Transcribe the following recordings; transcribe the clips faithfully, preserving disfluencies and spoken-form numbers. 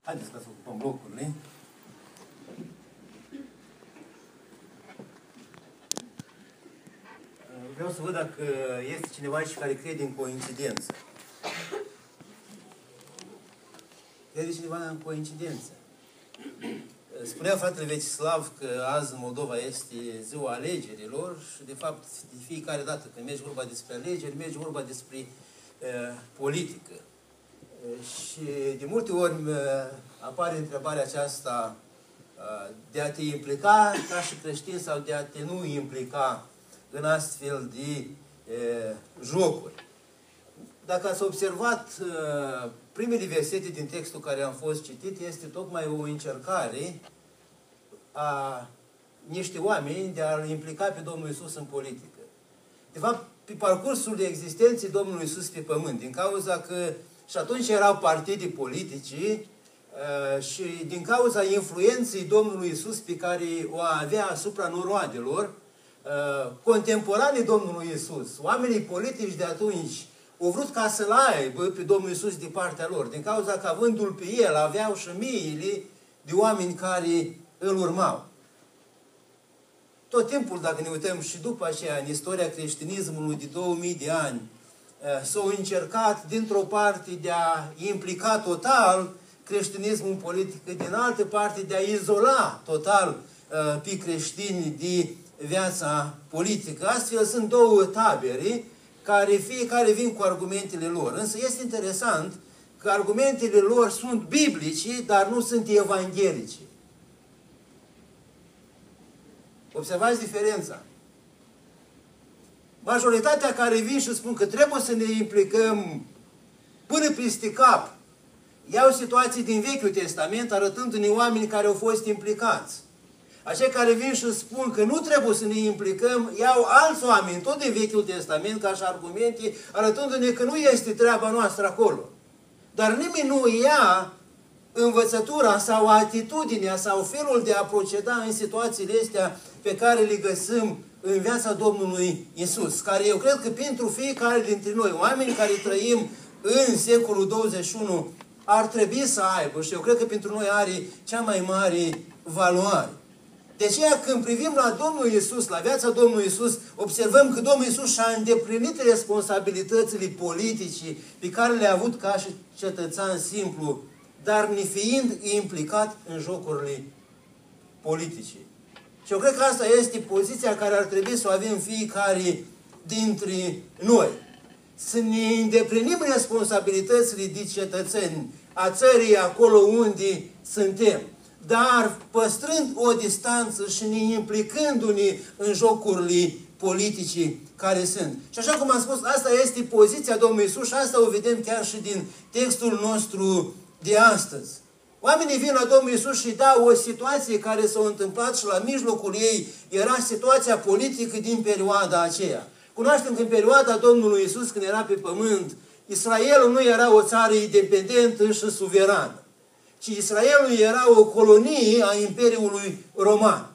Haideți ca să ocupăm locurile. Vreau să văd dacă este cineva aici care crede în coincidență. Crede cineva în coincidență? Spunea fratele Vecislav că azi în Moldova este ziua alegerilor și, de fapt, de fiecare dată când mergi vorba despre alegeri, mergi vorba despre uh, politică. Uh, și de multe ori uh, apare întrebarea aceasta uh, de a te implica ca și creștin sau de a te nu implica în astfel de uh, jocuri. Dacă ați observat, uh, primele versete din textul care am fost citit este tocmai o încercare a niște oameni de a-L implica pe Domnul Iisus în politică. De fapt, pe parcursul existenței Domnului Iisus pe pământ, din cauza că și atunci erau partide politice uh, și din cauza influenței Domnului Iisus pe care o avea asupra noroadelor, uh, contemporanii Domnului Iisus, oamenii politici de atunci, au vrut ca să-L aibă pe Domnul Iisus de partea lor, din cauza că avându-L pe El, aveau și miile de oameni care îl urmau. Tot timpul, dacă ne uităm și după aceea, în istoria creștinismului de două mii de ani, s-au încercat, dintr-o parte, de a implica total creștinismul în politică, din altă parte, de a izola total pe creștini de viața politică. Astfel, sunt două tabere care fiecare vin cu argumentele lor. Însă este interesant că argumentele lor sunt biblice, dar nu sunt evanghelice. Observați diferența. Majoritatea care vin și spun că trebuie să ne implicăm până peste cap, iau situații din Vechiul Testament, arătându-ne oameni care au fost implicați. Acei care vin și spun că nu trebuie să ne implicăm, iau alți oameni, tot din Vechiul Testament, ca și argumente, arătându-ne că nu este treaba noastră acolo. Dar nimeni nu ia învățătura sau atitudinea sau felul de a proceda în situațiile astea pe care le găsim în viața Domnului Iisus, care eu cred că pentru fiecare dintre noi, oameni care trăim în secolul douăzeci și unu, ar trebui să aibă, și eu cred că pentru noi are cea mai mare valoare. De aceea, când privim la Domnul Iisus, la viața Domnului Iisus, observăm că Domnul Iisus și-a îndeplinit responsabilitățile politice pe care le-a avut ca și cetățean simplu, dar nefiind implicat în jocurile politice. Și eu cred că asta este poziția care ar trebui să o avem fiecare dintre noi. Să ne îndeplinim responsabilitățile de cetățeni a țării acolo unde suntem, dar păstrând o distanță și ne implicându-ne în jocurile politice care sunt. Și așa cum am spus, asta este poziția Domnului Iisus și asta o vedem chiar și din textul nostru de astăzi. Oamenii vin la Domnul Iisus și dau o situație care s-a întâmplat și la mijlocul ei era situația politică din perioada aceea. Cunoaștem că în perioada Domnului Iisus, când era pe pământ, Israelul nu era o țară independentă și suverană, ci Israelul era o colonie a Imperiului Roman.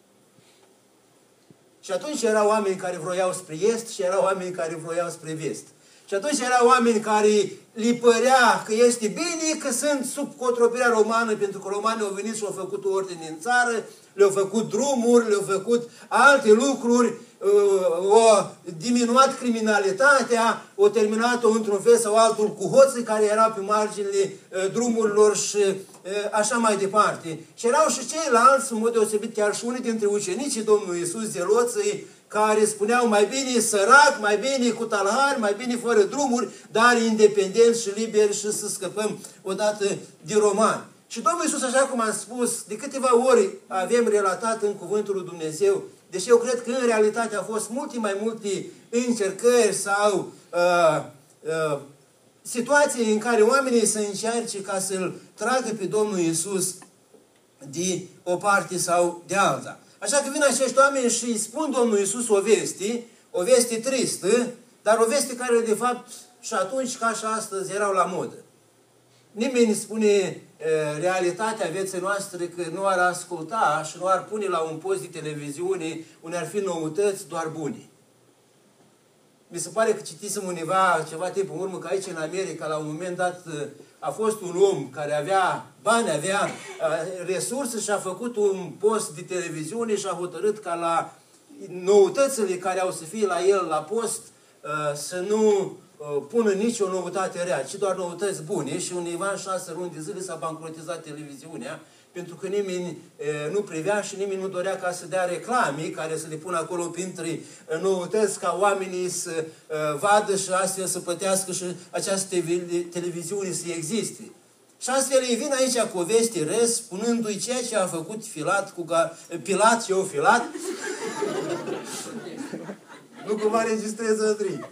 Și atunci erau oameni care vroiau spre est și erau oameni care vroiau spre vest. Și atunci erau oameni care li părea că este bine că sunt sub cotropirea romană, pentru că romanii au venit și au făcut ordine în țară, le-au făcut drumuri, le-au făcut alte lucruri, au diminuat criminalitatea, au terminat-o într-un fel sau altul cu hoții care erau pe marginile drumurilor și așa mai departe. Și erau și ceilalți, în mod deosebit chiar și unii dintre ucenicii Domnului Iisus, zeloții, care spuneau mai bine sărac, mai bine cu talhari, mai bine fără drumuri, dar independenți și liberi și să scăpăm odată de romani. Și Domnul Iisus, așa cum am spus, de câteva ori avem relatat în Cuvântul lui Dumnezeu, deși eu cred că în realitate au fost multe mai multe încercări sau uh, uh, situații în care oamenii să încerce ca să-L tragă pe Domnul Iisus de o parte sau de alta. Așa că vin acești oameni și îi spun Domnul Iisus o veste, o veste tristă, dar o veste care de fapt și atunci ca și astăzi erau la modă. Nimeni nu spune e, realitatea vieții noastre că nu ar asculta și nu ar pune la un post de televiziune unde ar fi noutăți doar bune. Mi se pare că citisem undeva ceva timp în urmă că aici în America la un moment dat a fost un om care avea bani, avea resurse și a făcut un post de televiziune și a hotărât ca la noutățile care au să fie la el la post să nu pună nicio noutate rea, ci doar noutăți bune. Și undeva în șase luni de zile s-a bancrotizat televiziunea, pentru că nimeni e, nu privea și nimeni nu dorea ca să dea reclame care să le pună acolo printre noutăți, ca oamenii să e, vadă și astfel să plătească și această televiziune să existe. Și astfel îi vin aici cu o veste rest, spunându-i ceea ce a făcut Filat cu Pilat și eu Filat. Nu cumva registrez Andrei.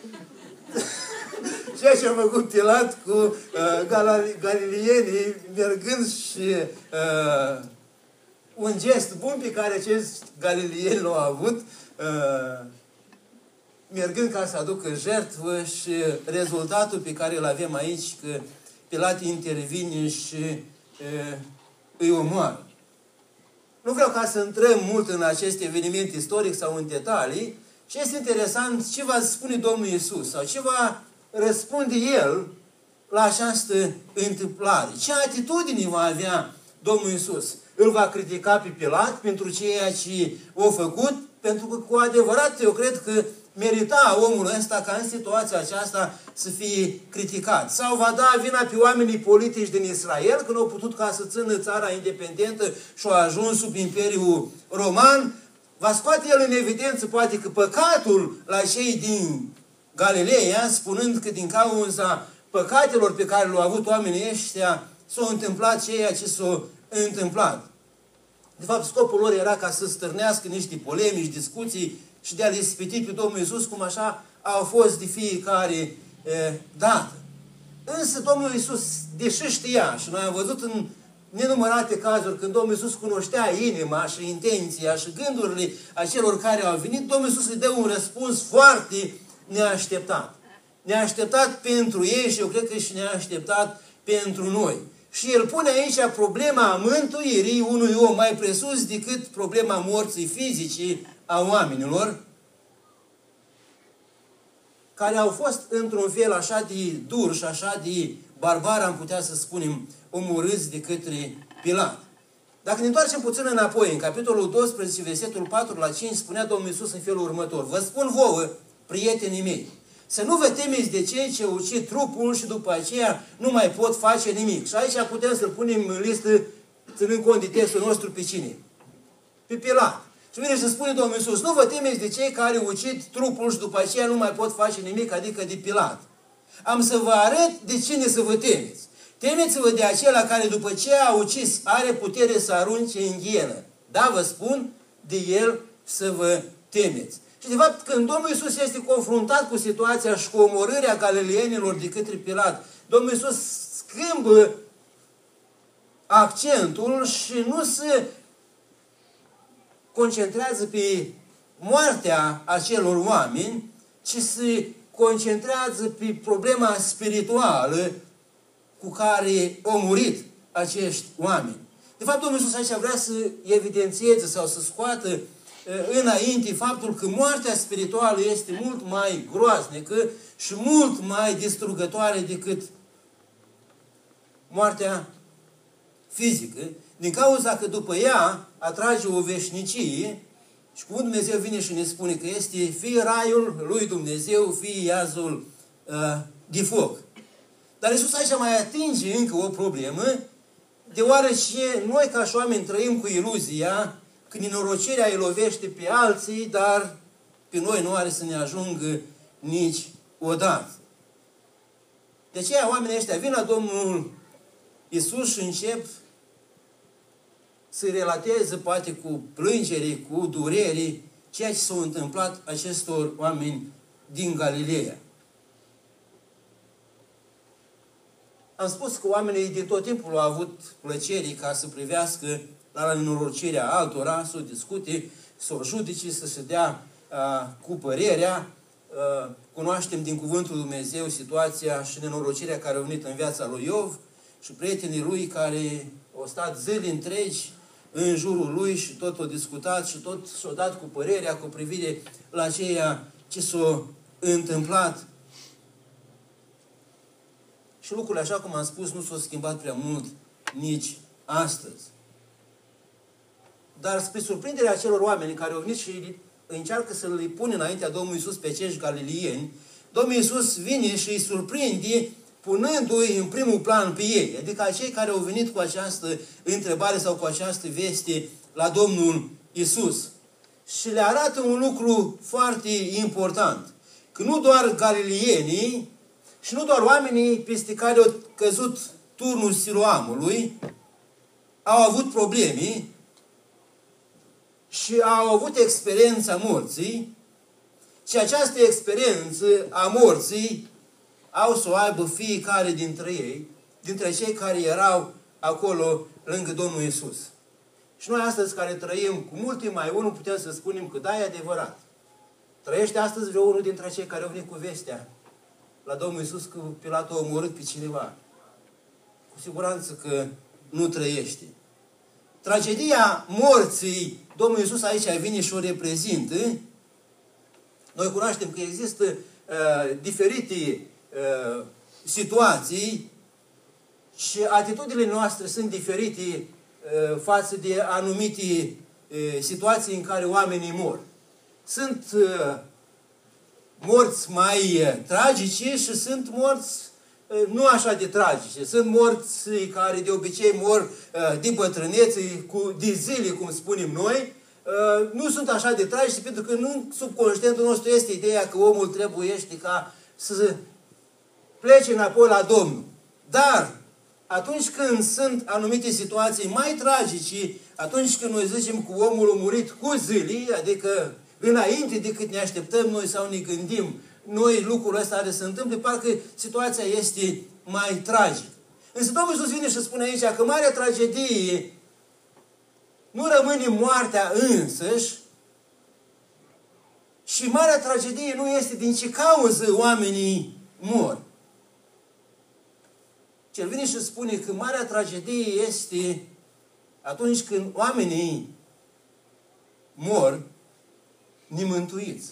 Ceea ce a făcut Pilat cu uh, galilienii, mergând și uh, un gest bun pe care acești galilieni l-au avut, uh, mergând ca să aducă jertfă, și rezultatul pe care îl avem aici, că Pilat intervine și uh, îi omoară. Nu vreau ca să intrăm mult în acest eveniment istoric sau în detalii, și este interesant ce va spune Domnul Iisus sau ce va răspunde El la această întâmplare. Ce atitudine va avea Domnul Iisus? Îl va critica pe Pilat pentru ceea ce a făcut? Pentru că cu adevărat eu cred că merita omul ăsta ca în situația aceasta să fie criticat. Sau va da vina pe oamenii politici din Israel, că nu au putut ca să țină țara independentă și au ajuns sub Imperiul Roman. Va scoate el în evidență poate că păcatul la cei din Galileea, spunând că din cauza păcatelor pe care le-au avut oamenii ăștia s-a întâmplat ceea ce s-a întâmplat. De fapt, scopul lor era ca să stârnească niște polemici, discuții și de a-L ispiti pe Domnul Iisus, cum așa au fost de fiecare e, dată. Însă Domnul Iisus, deși știa, și noi am văzut în nenumărate cazuri când Domnul Iisus cunoștea inima și intenția și gândurile acelor care au venit, Domnul Iisus le dă un răspuns foarte neașteptat. Neașteptat pentru ei și eu cred că și neașteptat pentru noi. Și El pune aici problema mântuirii unui om mai presus decât problema morții fizice a oamenilor, care au fost într-un fel așa de dur și așa de barbar, am putea să spunem, omorâți de către Pilat. Dacă ne întoarcem puțin înapoi, în capitolul doisprezece, versetul patru la cinci, spunea Domnul Iisus în felul următor: vă spun vouă, prietenii mei, să nu vă temeți de cei ce ucid trupul și după aceea nu mai pot face nimic. Și aici putem să-l punem în listă, ținând cont de textul nostru, pe cine? Pe Pilat. Și vine și spune Domnul Iisus: nu vă temeți de cei care ucid trupul și după aceea nu mai pot face nimic, adică de Pilat. Am să vă arăt de cine să vă temeți. Temeți-vă de acela care după ce a ucis are putere să arunce în ghienă. Da, vă spun, de el să vă temeți. Și de fapt, când Domnul Iisus este confruntat cu situația și cu omorârea galilienilor de către Pilat, Domnul Iisus schimbă accentul și nu se concentrează pe moartea acelor oameni, ci se concentrează pe problema spirituală cu care au murit acești oameni. De fapt, Domnul Iisus aici vrea să evidențieze sau să scoată înainte faptul că moartea spirituală este mult mai groaznică și mult mai distrugătoare decât moartea fizică, din cauza că după ea atrage o veșnicie și cuvântul Dumnezeu vine și ne spune că este fie raiul lui Dumnezeu, fie iazul uh, de foc. Dar Iisus aici mai atinge încă o problemă, deoarece noi ca și oameni trăim cu iluzia că nenorocirea îi lovește pe alții, dar pe noi nu are să ne ajungă nici odată. De aceea oamenii ăștia vin la Domnul Iisus și încep să-i relateze, poate cu plângere, cu durere, ceea ce s-a întâmplat acestor oameni din Galileea. Am spus că oamenii din tot timpul au avut plăcerii ca să privească la nenorocirea altora, să o discute, să o judece, să se dea a, cu părerea. A, cunoaștem din Cuvântul Lui Dumnezeu situația și nenorocirea care a venit în viața lui Iov și prietenii lui care au stat zile întregi în jurul lui și tot au discutat și tot s-au dat cu părerea cu privire la ceea ce s-a întâmplat. Și lucrurile, așa cum am spus, nu s-au schimbat prea mult nici astăzi. Dar spre surprinderea acelor oameni care au venit și încearcă să le pună înaintea Domnului Iisus pe acești galilieni, Domnul Iisus vine și îi surprinde punându-i în primul plan pe ei, adică acei care au venit cu această întrebare sau cu această veste la Domnul Iisus. Și le arată un lucru foarte important, că nu doar galilienii și nu doar oamenii peste care au căzut turnul Siloamului au avut probleme și au avut experiența morții, și această experiență a morții au să o aibă fiecare dintre ei, dintre cei care erau acolo lângă Domnul Iisus. Și noi astăzi care trăim cu multe mai unul, putem să spunem că da, e adevărat. Trăiește astăzi vreo unul dintre cei care au venit cu vestea la Domnul Iisus că Pilat a omorât pe cineva. Cu siguranță că nu trăiește. Tragedia morții, Domnul Iisus aici vine și o reprezintă. Noi cunoaștem că există uh, diferite uh, situații și atitudinile noastre sunt diferite uh, față de anumite uh, situații în care oamenii mor. Sunt uh, morți mai uh, tragice și sunt morți uh, nu așa de tragice. Sunt morți care de obicei mor uh, de bătrânețe, cu, de zile, cum spunem noi. Uh, nu sunt așa de tragice, pentru că nu subconștientul nostru este ideea că omul trebuiește ca să plece înapoi la Domnul. Dar atunci când sunt anumite situații mai tragice, atunci când noi zicem că omul a murit cu zile, adică înainte decât ne așteptăm noi sau ne gândim noi lucrul ăsta are să se întâmple, parcă situația este mai tragică. Însă Domnul Iisus vine și spune aici că marea tragedie nu rămâne moartea însăși și marea tragedie nu este din ce cauză oamenii mor. Cel vine și spune că marea tragedie este atunci când oamenii mor nemântuiți.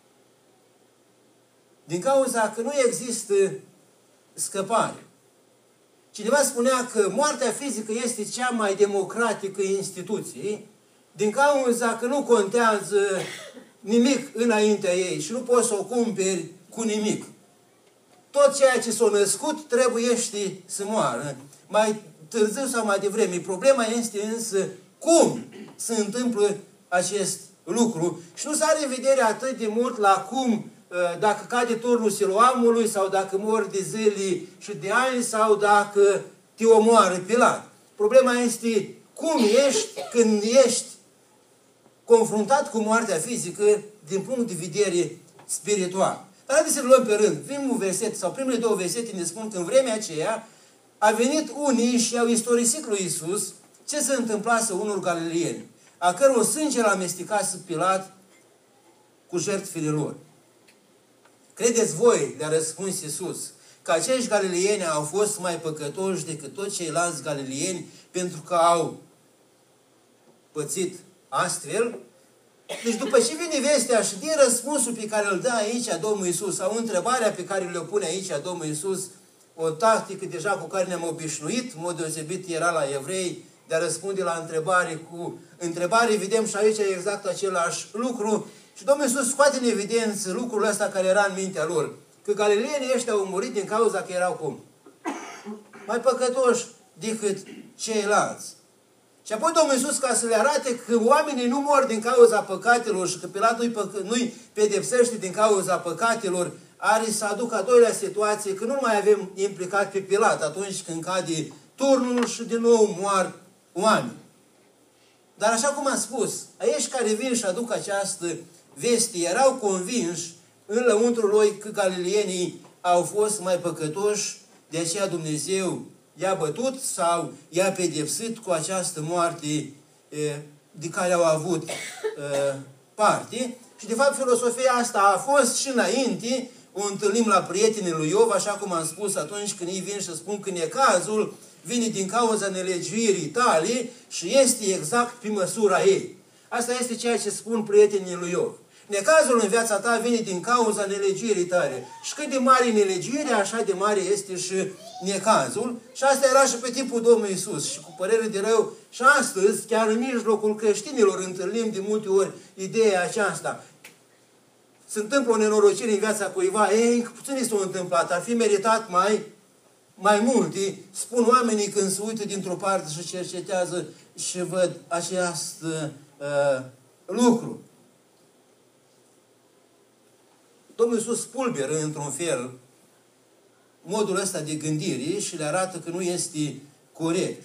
Din cauza că nu există scăpare. Cineva spunea că moartea fizică este cea mai democratică instituție, din cauza că nu contează nimic înaintea ei și nu poți să o cumperi cu nimic. Tot ceea ce s-a născut trebuiește să moară, mai târziu sau mai devreme. Problema este însă cum se întâmplă acest lucru și nu s-are în vedere atât de mult la cum, dacă cade turnul Siloamului sau dacă mori de zile și de ani sau dacă te omoară Pilat. Problema este cum ești când ești confruntat cu moartea fizică din punct de vedere spiritual. Dar haideți să luăm pe rând. Primul verset sau primele două versete ne spun că în vremea aceea a venit unii și au istorisit lui Iisus ce se întâmplase unor galilieni, a căror sânge l-a amestecat Pilat cu jertfele lor. Credeți voi, le-a răspuns Iisus, că acești galilieni au fost mai păcătoși decât toți ceilalți galilieni pentru că au pățit astfel? Deci după ce vine vestea și din răspunsul pe care îl dă aici Domnul Iisus, sau întrebarea pe care le-o pune aici Domnul Iisus, o tactică deja cu care ne-am obișnuit, în mod deosebit era la evrei, de a răspunde la întrebare cu întrebare, vedem și aici exact același lucru. Și Domnul Iisus scoate în evidență lucrul ăsta care era în mintea lor. Că galileenii ăștia au murit din cauza că erau cum? Mai păcătoși decât ceilalți. Și apoi Domnul Iisus, ca să le arate că oamenii nu mor din cauza păcatelor și că Pilat nu-i, păcă, nu-i pedepsește din cauza păcatelor, are să aducă a doilea situație, că nu mai avem implicat pe Pilat atunci când cade turnul și din nou moar oameni. Dar așa cum am spus, aici care vin și aduc această veste, erau convinși în lăuntrul lor că galilienii au fost mai păcătoși, de aceea Dumnezeu i-a bătut sau i-a pedepsit cu această moarte de care au avut parte. Și de fapt filosofia asta a fost și înainte, o întâlnim la prietenii lui Iov, așa cum am spus atunci când ei vin și spun că necazul vine din cauza nelegiuirii tale și este exact pe măsura ei. Asta este ceea ce spun prietenii lui Iov. Necazul în viața ta vine din cauza nelegirii tale. Și cât de mare e nelegirea, așa de mare este și necazul. Și asta era și pe timpul Domnului Iisus. Și cu părere de rău, și astăzi, chiar în mijlocul creștinilor, întâlnim de multe ori ideea aceasta. Se întâmplă o nenorocire în viața cuiva, ei, puțin s-a întâmplat, ar fi meritat mai, mai multe. Spun oamenii când se uită dintr-o parte și cercetează și văd acest uh, lucru. Domnul Iisus spulberă într-un fel modul ăsta de gândire și le arată că nu este corect.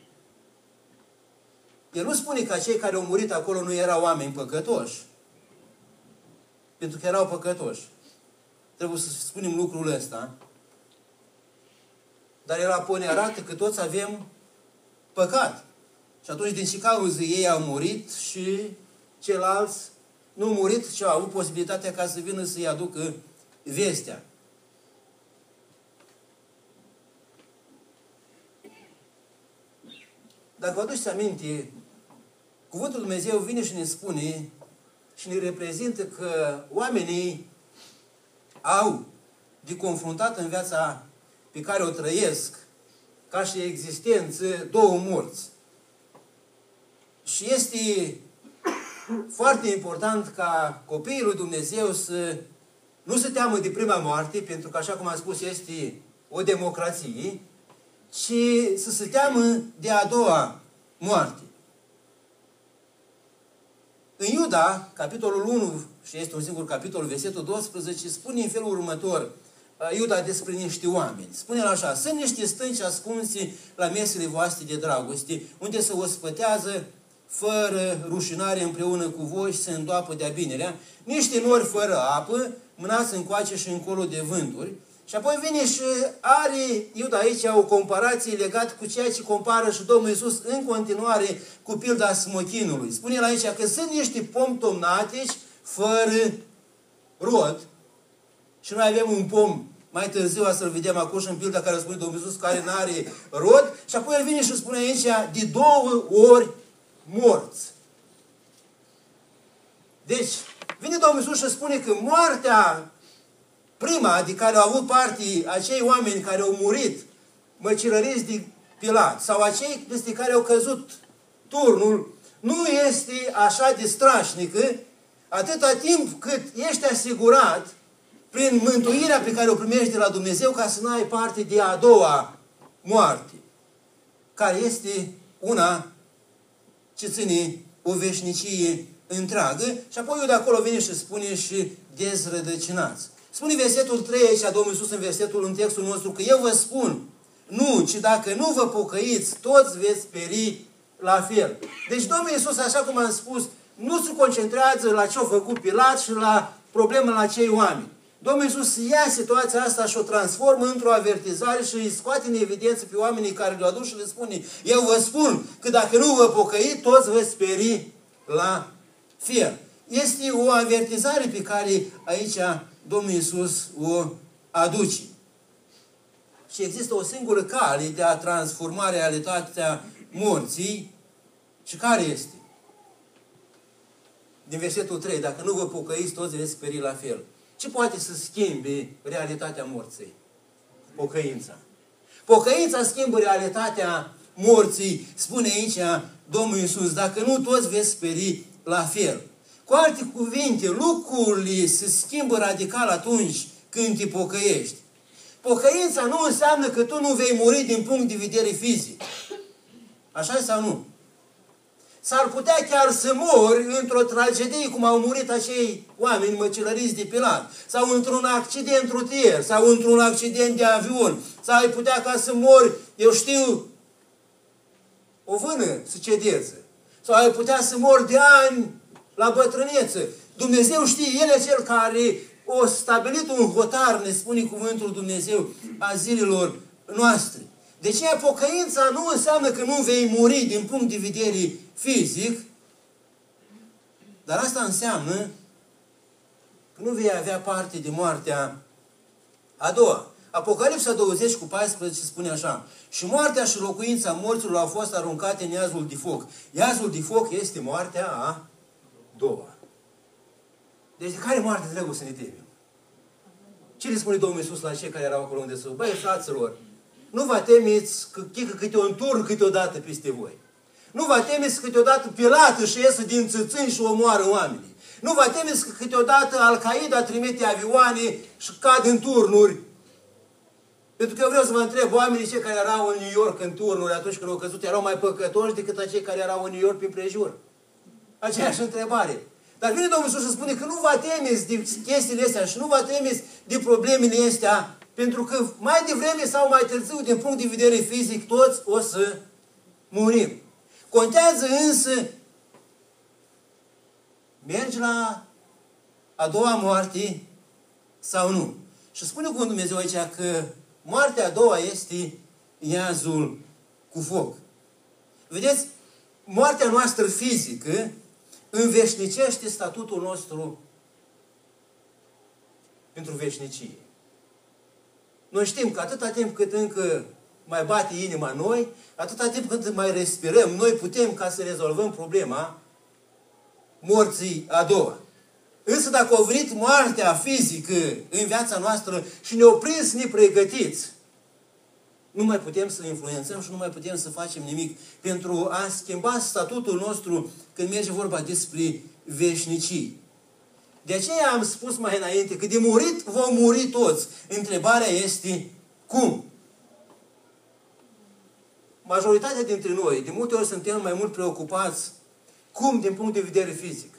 El nu spune că cei care au murit acolo nu erau oameni păcătoși. Pentru că erau păcătoși. Trebuie să spunem lucrul ăsta. Dar el apoi ne arată că toți avem păcat. Și atunci din ce cauză ei au murit și ceilalți nu au murit și au avut posibilitatea ca să vină să-i aducă vestea. Dacă vă aduceți aminte, Cuvântul Dumnezeu vine și ne spune și ne reprezintă că oamenii au de confruntat în viața pe care o trăiesc ca și existență două morți. Și este foarte important ca copiii lui Dumnezeu să nu se teamă de prima moarte, pentru că, așa cum am spus, este o democrație, ci să se teamă de a doua moarte. În Iuda, capitolul unu, și este un singur capitol, versetul doisprezece, spune în felul următor, Iuda despre niște oameni. Spune așa: sunt niște stânci ascunse la mesele voastre de dragoste, unde se ospătează fără rușinare împreună cu voi și se îndoapă de-a binerea, niște nori fără apă, mânați încoace și încolo de vânturi. Și apoi vine și are Iuda aici o comparație legată cu ceea ce compară și Domnul Iisus în continuare cu pilda smochinului. Spune el aici că sunt niște pomi tomnatici fără rod. Și noi avem un pom, mai târziu o să-l vedem acum și în pilda care spune Domnul Iisus, care nu are rod. Și apoi el vine și spune aici de două ori morți. Deci, vine Domnul Iisus și spune că moartea prima de care au avut parte acei oameni care au murit măcelăriți de Pilat sau acei peste care au căzut turnul, nu este așa de strașnică atâta timp cât ești asigurat prin mântuirea pe care o primești de la Dumnezeu ca să nu ai parte de a doua moarte, care este una ce ține o veșnicie întreagă. Și apoi eu de acolo vine și spune și dezrădăcinați. Spune versetul trei aici, Domnul Iisus, în versetul, în textul nostru, că eu vă spun, nu, ci dacă nu vă pocăiți, toți veți peri la fel. Deci Domnul Iisus, așa cum am spus, nu se concentrează la ce a făcut Pilat și la problema la cei oameni. Domnul Iisus ia situația asta și o transformă într-o avertizare și îi scoate în evidență pe oamenii care le-au adus și le spune: eu vă spun că dacă nu vă pocăiți, toți veți peri la fel. Este o avertizare pe care aici Domnul Iisus o aduce. Și există o singură cale de a transforma realitatea morții. Și care este? Din versetul trei, dacă nu vă pocăiți, toți veți speri la fel. Ce poate să schimbe realitatea morții? Pocăința. Pocăința schimbă realitatea morții, spune aici Domnul Iisus, dacă nu toți veți speri la fel. Cu alte cuvinte, lucrurile se schimbă radical atunci când te pocăiești. Pocăința nu înseamnă că tu nu vei muri din punct de vedere fizic. Așa sau nu? S-ar putea chiar să mori într-o tragedie, cum au murit acei oameni măcelăriți de Pilat, sau într-un accident rutier, sau într-un accident de avion, sau ai putea ca să mori, eu știu, o vână să cedeze, sau ai putea să mori de ani la bătrânețe. Dumnezeu știe, El e Cel care o stabilit un hotar, ne spune cuvântul Dumnezeu, a zilelor noastre. De ce pocăința nu înseamnă că nu vei muri din punct de vedere fizic, dar asta înseamnă că nu vei avea parte de moartea a doua. Apocalipsa douăzeci cu paisprezece spune așa: și moartea și locuința morților au fost aruncate în iazul de foc. Iazul de foc este moartea a doua. Deci de care moarte trebuie să ne temem? Ce le spune Domnul Iisus la cei care erau acolo unde sus? Băi, fraților, nu vă temeți că chică câte un turn câteodată peste voi. Nu vă temeți că câteodată Pilat își iesă din țâțâni și omoară oamenii. Nu vă temeți că câteodată Al-Qaeda trimite avioane și cad în turnuri. Pentru că eu vreau să vă întreb, oamenii cei care erau în New York în turnuri atunci când au căzut erau mai păcătoși decât acei care erau în New York prin prejur? Aceeași întrebare. Dar vine Domnul Iisus și spune că nu vă temeți de chestiile astea și nu vă temeți de problemele astea, pentru că mai devreme sau mai târziu, din punct de vedere fizic, toți o să murim. Contează însă, mergi la a doua moarte sau nu. Și spune cuvântul Dumnezeu aici că moartea a doua este iazul cu foc. Vedeți, moartea noastră fizică înveșnicește statutul nostru pentru veșnicie. Noi știm că atâta timp cât încă mai bate inima noi, atâta timp cât mai respirăm, noi putem ca să rezolvăm problema morții a doua. Însă dacă a venit moartea fizică în viața noastră și ne-o prins nepregătiți, nu mai putem să influențăm și nu mai putem să facem nimic pentru a schimba statutul nostru când merge vorba despre veșnicii. De aceea am spus mai înainte că de murit vom muri toți. Întrebarea este cum? Majoritatea dintre noi, de multe ori suntem mai mult preocupați cum din punct de vedere fizic.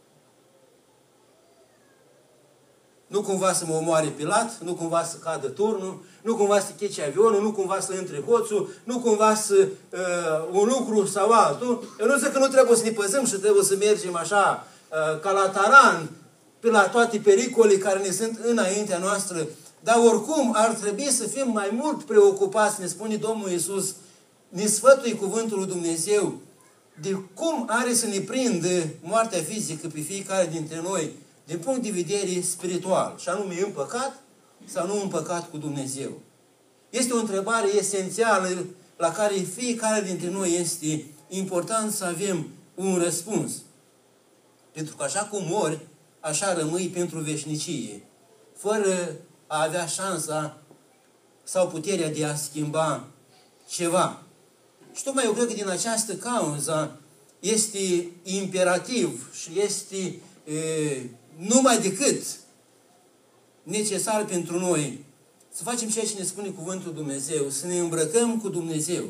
Nu cumva să mă omoare Pilat, nu cumva să cadă turnul, nu cumva să chece avionul, nu cumva să intre hoțul, nu cumva să uh, un lucru sau altul. Eu nu zic că nu trebuie să ne păzăm și trebuie să mergem așa uh, ca la taran pe la toate pericolele care ne sunt înaintea noastră. Dar oricum ar trebui să fim mai mult preocupați, ne spune Domnul Iisus, ne sfătui cuvântul lui Dumnezeu, de cum are să ne prindă moartea fizică pe fiecare dintre noi, din punct de vedere spiritual, și anume în păcat sau nu în păcat cu Dumnezeu. Este o întrebare esențială la care fiecare dintre noi este important să avem un răspuns. Pentru că așa cum mori, așa rămâi pentru veșnicie, fără a avea șansa sau puterea de a schimba ceva. Și tocmai eu cred că din această cauză este imperativ și este e, numai decât necesar pentru noi să facem ceea ce ne spune cuvântul Dumnezeu, să ne îmbrăcăm cu Dumnezeu,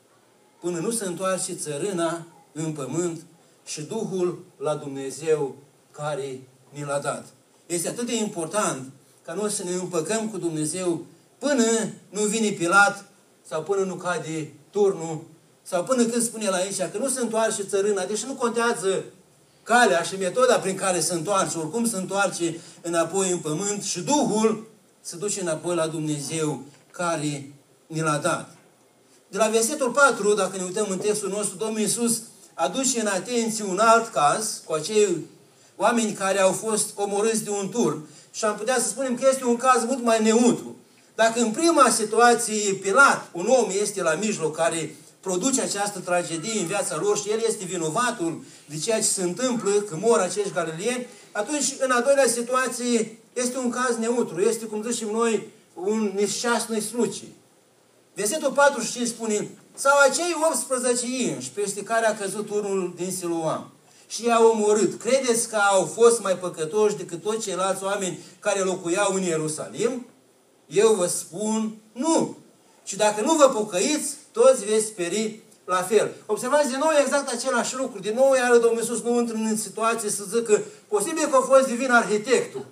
până nu se întoarce țărâna în pământ și Duhul la Dumnezeu care ni l-a dat. Este atât de important ca noi să ne împăcăm cu Dumnezeu până nu vine Pilat sau până nu cade turnul sau până când spune la aici că nu se întoarce țărâna, deși nu contează calea și metoda prin care se întoarce, oricum se întoarce înapoi în pământ și Duhul se duce înapoi la Dumnezeu care ni l-a dat. De la versetul patru, dacă ne uităm în textul nostru, Domnul Iisus aduce în atenție un alt caz cu acei oameni care au fost omorâți de un turn și am putea să spunem că este un caz mult mai neutru. Dacă în prima situație Pilat, un om este la mijloc care produce această tragedie în viața lor și el este vinovatul de ceea ce se întâmplă când mor acești galilieni, atunci în a doilea situație este un caz neutru, este, cum zicem noi, un neșceasnă sluci. Versetul patruzeci și cinci spune: sau acei optsprezece inși peste care a căzut turnul din Siloam și i-au omorât, credeți că au fost mai păcătoși decât toți ceilalți oameni care locuiau în Ierusalim? Eu vă spun, nu. Și dacă nu vă pocăiți, toți veți speri la fel. Observați din nou exact același lucru. Din nou, iară Domnul Iisus nu intră în situație să zică posibil că a fost divin arhitectul.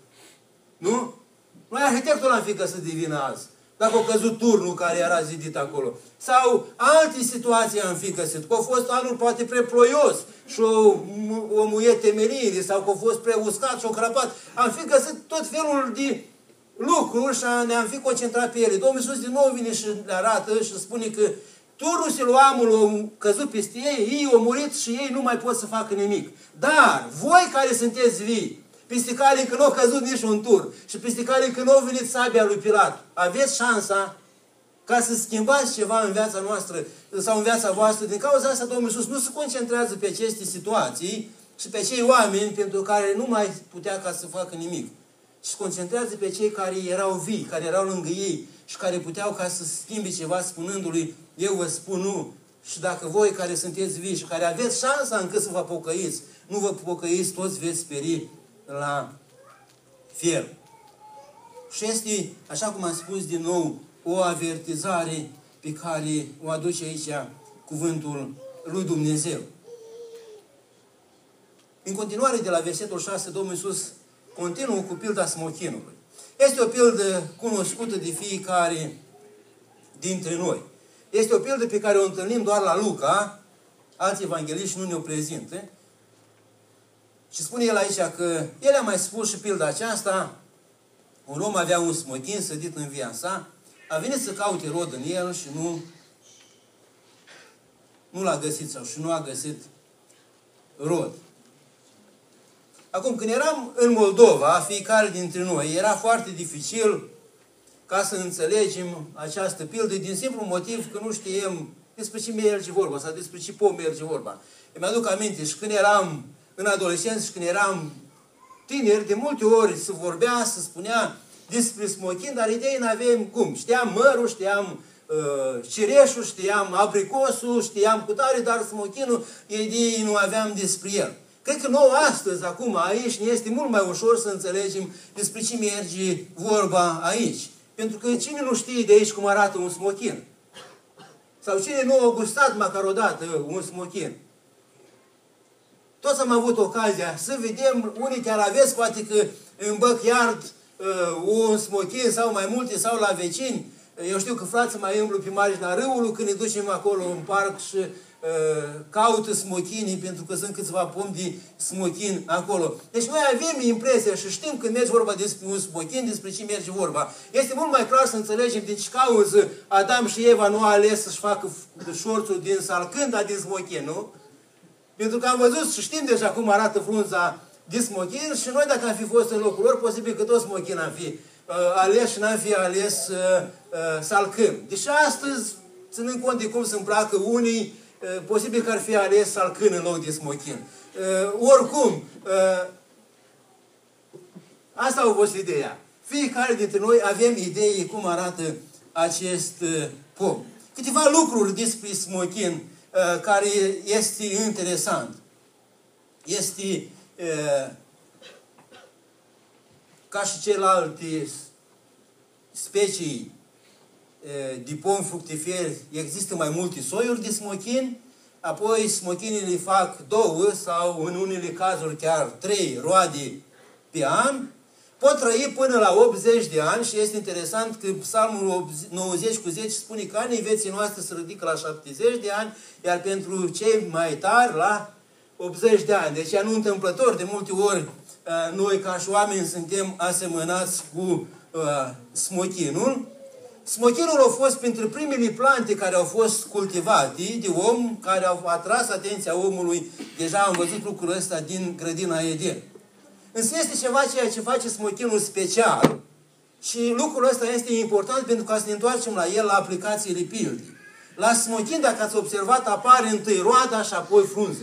Nu? Noi arhitectul l-am fi găsit divină azi. Dacă a căzut turnul care era zidit acolo. Sau alte situații am fi găsit. Că a fost anul poate prea ploios și o, o muie temeliile sau că a fost prea uscat și o crăpat. Am fi găsit tot felul de lucruri și ne-am fi concentrat pe ele. Domnul Iisus din nou vine și le arată și spune că turnul Siloamul a căzut peste ei, ei au murit și ei nu mai pot să facă nimic. Dar voi care sunteți vii, peste care încă nu a căzut nici un turn și peste care încă nu a venit sabia lui Pilat, aveți șansa ca să schimbați ceva în viața noastră sau în viața voastră. Din cauza asta Domnul Iisus nu se concentrează pe aceste situații, și pe cei oameni pentru care nu mai putea ca să facă nimic. Și se concentrează pe cei care erau vii, care erau lângă ei și care puteau ca să schimbe ceva spunându-lui, eu vă spun nu. Și dacă voi care sunteți vii și care aveți șansa încă să vă pocăiți, nu vă pocăiți, toți veți speri la fier. Și este, așa cum am spus din nou, o avertizare pe care o aduce aici cuvântul lui Dumnezeu. În continuare, de la versetul șase, Domnul Iisus continuă cu pilda smochinului. Este o pildă cunoscută de fiecare dintre noi. Este o pildă pe care o întâlnim doar la Luca, alți evangeliști nu ne-o prezintă. Și spune el aici că el a mai spus și pilda aceasta, un om avea un smochin sădit în via sa, a venit să caute rod în el și nu, nu l-a găsit sau și nu a găsit rod. Acum, când eram în Moldova, fiecare dintre noi, era foarte dificil ca să înțelegem această pildă din simplu motiv că nu știam despre ce merge vorba sau despre ce pom merge vorba. Îmi aduc aminte și când eram în adolescență și când eram tineri, de multe ori se vorbea, se spunea despre smochin, dar idei n-aveam cum. Știam mărul, știam uh, cireșul, știam abricosul, știam cutare, dar smochinul, idei nu aveam despre el. Cred că nouă astăzi, acum, aici, ne este mult mai ușor să înțelegem despre ce merge vorba aici. Pentru că cine nu știe de aici cum arată un smochin? Sau cine nu a gustat măcar odată un smochin? Toți am avut ocazia să vedem, unii chiar aveți, poate că în backyard uh, un smochin sau mai multe, sau la vecini. Eu știu că frații mai îmblu pe marginea râului când ne ducem acolo în parc și uh, caută smochinii, pentru că sunt câțiva pomi de smochin acolo. Deci noi avem impresia și știm când merge vorba despre un smochin, despre ce merge vorba. Este mult mai clar să înțelegem de ce cauză Adam și Eva nu a ales să-și facă șorțul din salcând, dar din smochin, nu? Pentru că am văzut și știm deja cum arată frunza de smochin și noi, dacă am fi fost în locul lor, posibil că tot smochin am fi uh, ales și n-am fi ales uh, uh, salcâm. Deci astăzi, ținând cont de cum se împlacă unii, uh, posibil că ar fi ales salcâm în loc de smochin. Uh, oricum, uh, asta a fost ideea. Fiecare dintre noi avem idei cum arată acest uh, pom. Câteva lucruri despre smochin care este interesant. Este uh, ca și celelalte specii uh, de pom fructiferi, există mai multe soiuri de smochin, apoi smochinile fac două sau în unele cazuri chiar trei roade pe an, pot trăi până la optzeci de ani și este interesant că Psalmul nouăzeci cu zece spune că anii vieții noastre se ridică la șaptezeci de ani, iar pentru cei mai tari la optzeci de ani. Deci, nu întâmplător, de multe ori noi ca și oameni suntem asemănați cu uh, smochinul. Smochinul a fost printre primele plante care au fost cultivate de om, care au atras atenția omului. Deja am văzut lucrul ăsta din grădina Eden. Însă este ceva ceea ce face smochinul special și lucrul ăsta este important pentru ca să ne întoarcem la el, la aplicațiile pildii. La smochin, dacă ați observat, apare întâi roada și apoi frunzele.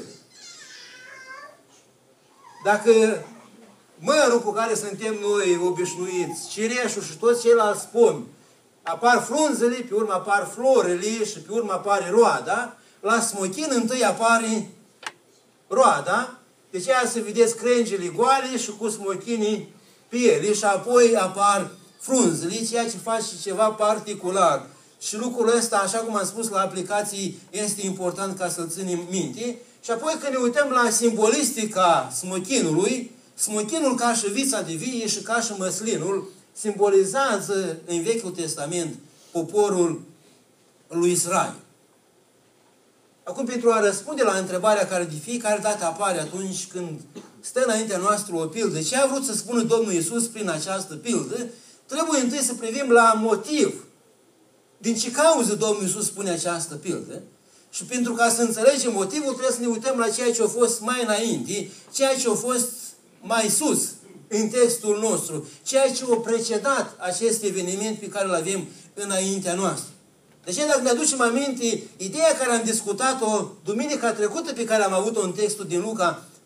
Dacă mărul cu care suntem noi obișnuiți, cireșul și toți ceilalți pomi, apar frunzele, pe urmă apar florele și pe urmă apare roada, la smochin întâi apare roada. Deci aia să vedeți crengile goale și cu smochinii pe ele și apoi apar frunzele, ceea ce face ceva particular. Și lucrul ăsta, așa cum am spus la aplicații, este important ca să-l ținem minte. Și apoi când ne uităm la simbolistica smochinului, smochinul ca și vița de vie și ca și măslinul simbolizează în Vechiul Testament poporul lui Israel. Acum, pentru a răspunde la întrebarea care de fiecare dată apare atunci când stă înaintea noastră o pildă, ce a vrut să spună Domnul Iisus prin această pildă, trebuie întâi să privim la motiv. Din ce cauză Domnul Iisus spune această pildă? Și pentru ca să înțelegem motivul, trebuie să ne uităm la ceea ce a fost mai înainte, ceea ce a fost mai sus în textul nostru, ceea ce a precedat acest eveniment pe care îl avem înaintea noastră. Deci, dacă ne aducem aminte, ideea care am discutat-o duminica trecută, pe care am avut-o în textul din Luca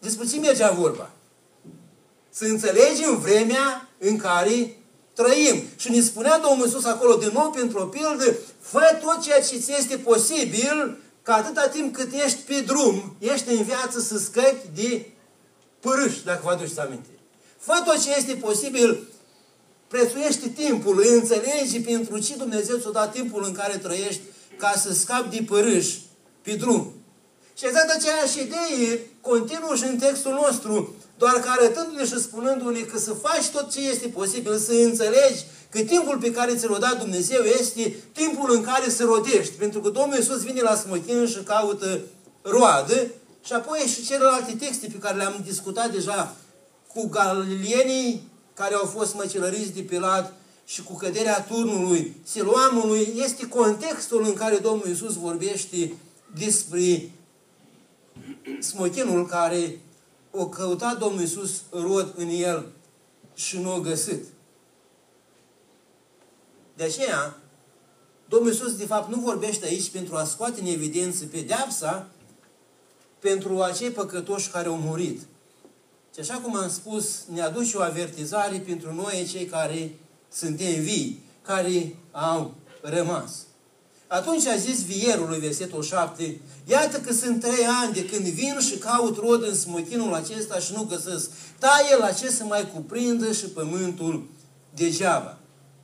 Despre ce mergea vorba? Să înțelegem vremea în care trăim. Și ne spunea Domnul Iisus acolo din nou pentru o pildă, fă tot ceea ce ți este posibil, că atâta timp cât ești pe drum, ești în viață să scăpi de părâși, dacă vă aduceți aminte. Fă tot ce este posibil, prețuiește timpul, înțelegi pentru ce Dumnezeu ți-a dat timpul în care trăiești ca să scapi de părâși pe drum. Și exact aceeași idee continuă și în textul nostru, doar că arătându-ne și spunându-ne că să faci tot ce este posibil, să înțelegi că timpul pe care ți l-a dat Dumnezeu este timpul în care se rodești. Pentru că Domnul Iisus vine la smochin și caută roadă. Și apoi și celelalte texte pe care le-am discutat deja cu galilienii care au fost măcelăriți de Pilat și cu căderea turnului Siloamului, este contextul în care Domnul Iisus vorbește despre smochinul care o căutat Domnul Iisus rod în el și nu o găsit. De aceea, Domnul Iisus, de fapt, nu vorbește aici pentru a scoate în evidență pedeapsa pentru acei păcătoși care au murit. Și așa cum am spus, ne aduce o avertizare pentru noi, cei care suntem vii, care au rămas. Atunci a zis vierului, versetul șapte, iată că sunt trei ani de când vin și caut rod în smochinul acesta și nu găsesc. Taie la ce să mai cuprindă și pământul degeaba.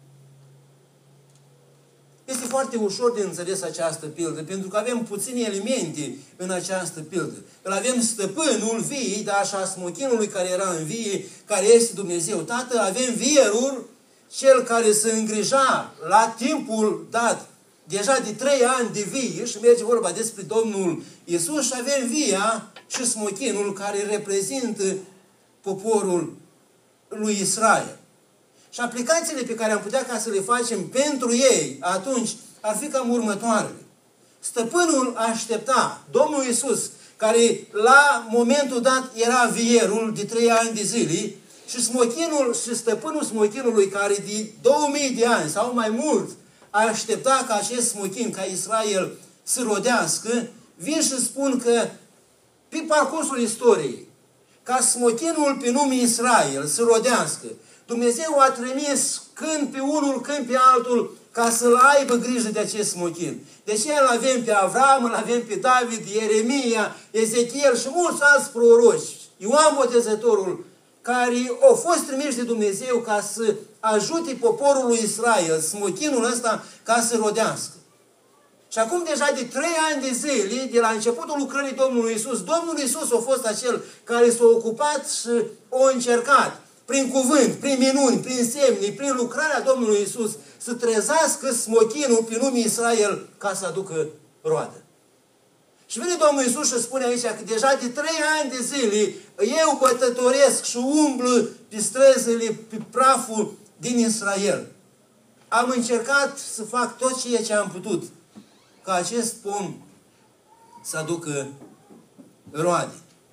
Este foarte ușor de înțeles această pildă, pentru că avem puține elemente în această pildă. Îl avem stăpânul viei, dar așa smochinului care era în vie, care este Dumnezeu Tatăl, avem vierul, cel care se îngrija la timpul dat, deja de trei ani de vie, și merge vorba despre Domnul Iisus, și avem via și smochinul care reprezintă poporul lui Israel. Și aplicațiile pe care am putea ca să le facem pentru ei atunci ar fi cam următoarele. Stăpânul aștepta Domnul Iisus, care la momentul dat era vierul de trei ani de zile, și smochinul și stăpânul smochinului, care de două mii de ani sau mai mult aștepta ca acest smochin, ca Israel, să rodească, vin și spun că pe parcursul istoriei, ca smochinul pe nume Israel să rodească, Dumnezeu a trimis când pe unul, când pe altul, ca să-l aibă grijă de acest smochin. Deci îl avem pe Avram, îl avem pe David, Ieremia, Ezechiel și mulți alți proroci, Ioan Botezătorul, care au fost trimiși de Dumnezeu ca să ajute poporul lui Israel, smochinul ăsta, ca să rodească. Și acum deja de trei ani de zile, de la începutul lucrării Domnului Iisus, Domnul Iisus a fost acel care s-a ocupat și a încercat, prin cuvânt, prin minuni, prin semne, prin lucrarea Domnului Iisus, să trezească smochinul pe nume Israel ca să aducă roadă. Și vine Domnul Iisus și spune aici că deja de trei ani de zile eu bătătoresc și umblu pe străzile, pe praful din Israel. Am încercat să fac tot ceea ce am putut ca acest pom să aducă roade.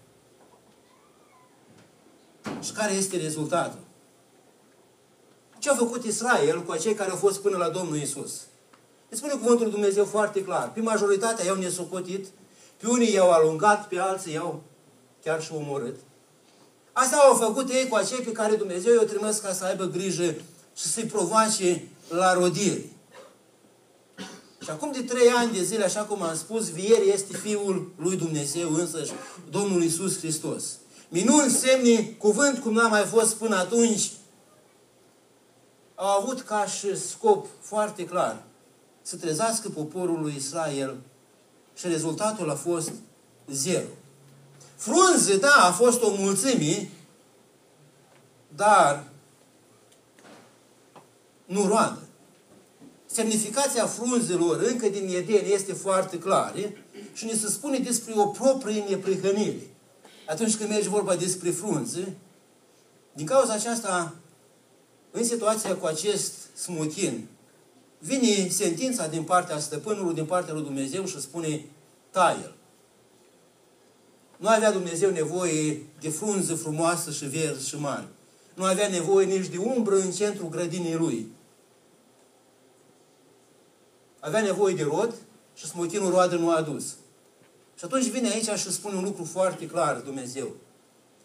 Și care este rezultatul? Ce a făcut Israel cu acei care au fost până la Domnul Iisus? Îi spune cuvântul lui Dumnezeu foarte clar. Pe majoritatea i-au nesocotit, pe unii i-au alungat, pe alții i-au chiar și omorât. Asta au făcut ei cu acei pe care Dumnezeu i-a trimis ca să aibă grijă și să-i provoace la rodire. Și acum de trei ani de zile, așa cum am spus, vieri este Fiul lui Dumnezeu însăși, Domnul Iisus Hristos. Minuni, semne, cuvânt cum n-a mai fost până atunci, au avut ca și scop foarte clar să trezească poporul lui Israel și rezultatul a fost zero. Frunze, da, a fost o mulțime, dar nu roadă. Semnificația frunzelor încă din Eden este foarte clară și ne se spune despre o proprie neprihănire. Atunci când merge vorba despre frunze, din cauza aceasta, în situația cu acest smochin, vine sentința din partea stăpânului, din partea lui Dumnezeu și spune, taie-l. Nu avea Dumnezeu nevoie de frunză frumoasă și verzi și mari. Nu avea nevoie nici de umbră în centrul grădinii lui. Avea nevoie de rod și smochinul roadă nu a adus. Și atunci vine aici și spune un lucru foarte clar Dumnezeu.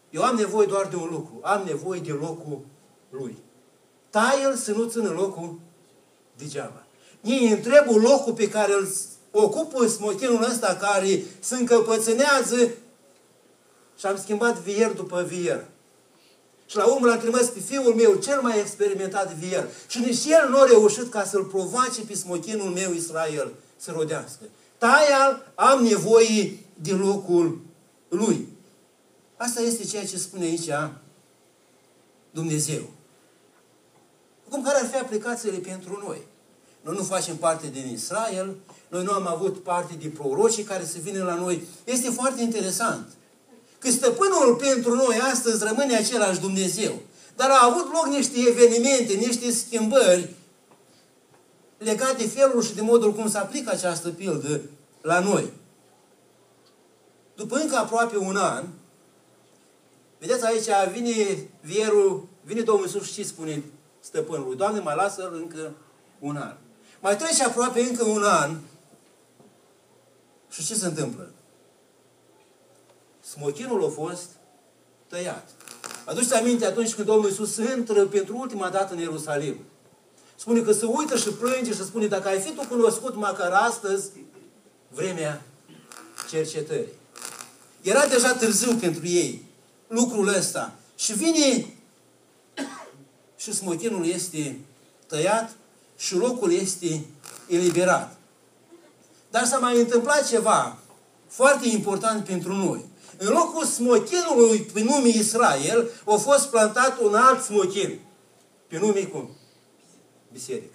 Eu am nevoie doar de un lucru. Am nevoie de locul lui. Tai-l să nu țină locul degeaba. Ei întrebă locul pe care îl ocupă smochinul ăsta care se încăpățânează și am schimbat vier după vier. Și la urmă l-am trimis pe fiul meu, cel mai experimentat vier. Și nici el nu a reușit ca să-l provoace pe smochinul meu Israel să rodească. Tai-l, am nevoie de locul lui. Asta este ceea ce spune aici Dumnezeu. Cum care ar fi aplicațiile pentru noi? Noi nu facem parte din Israel, noi nu am avut parte de prorocii care să vină la noi. Este foarte interesant că stăpânul pentru noi astăzi rămâne același Dumnezeu. Dar au avut loc niște evenimente, niște schimbări legate de felul și de modul cum se aplică această pildă la noi. După încă aproape un an, vedeți aici, vine vierul, vine Domnul Iisus și ce spune stăpânului? Doamne, mai lasă încă un an. Mai trece aproape încă un an și ce se întâmplă? Smochinul a fost tăiat. Aduceți aminte atunci când Domnul Iisus intră pentru ultima dată în Ierusalim. Spune că se uită și plânge și spune, dacă ai fi tu cunoscut măcar astăzi, vremea cercetării. Era deja târziu pentru ei lucrul ăsta. Și vine și smochinul este tăiat și locul este eliberat. Dar s-a mai întâmplat ceva foarte important pentru noi. În locul smochinului pe nume Israel a fost plantat un alt smochin. Pe nume cum? Biserică.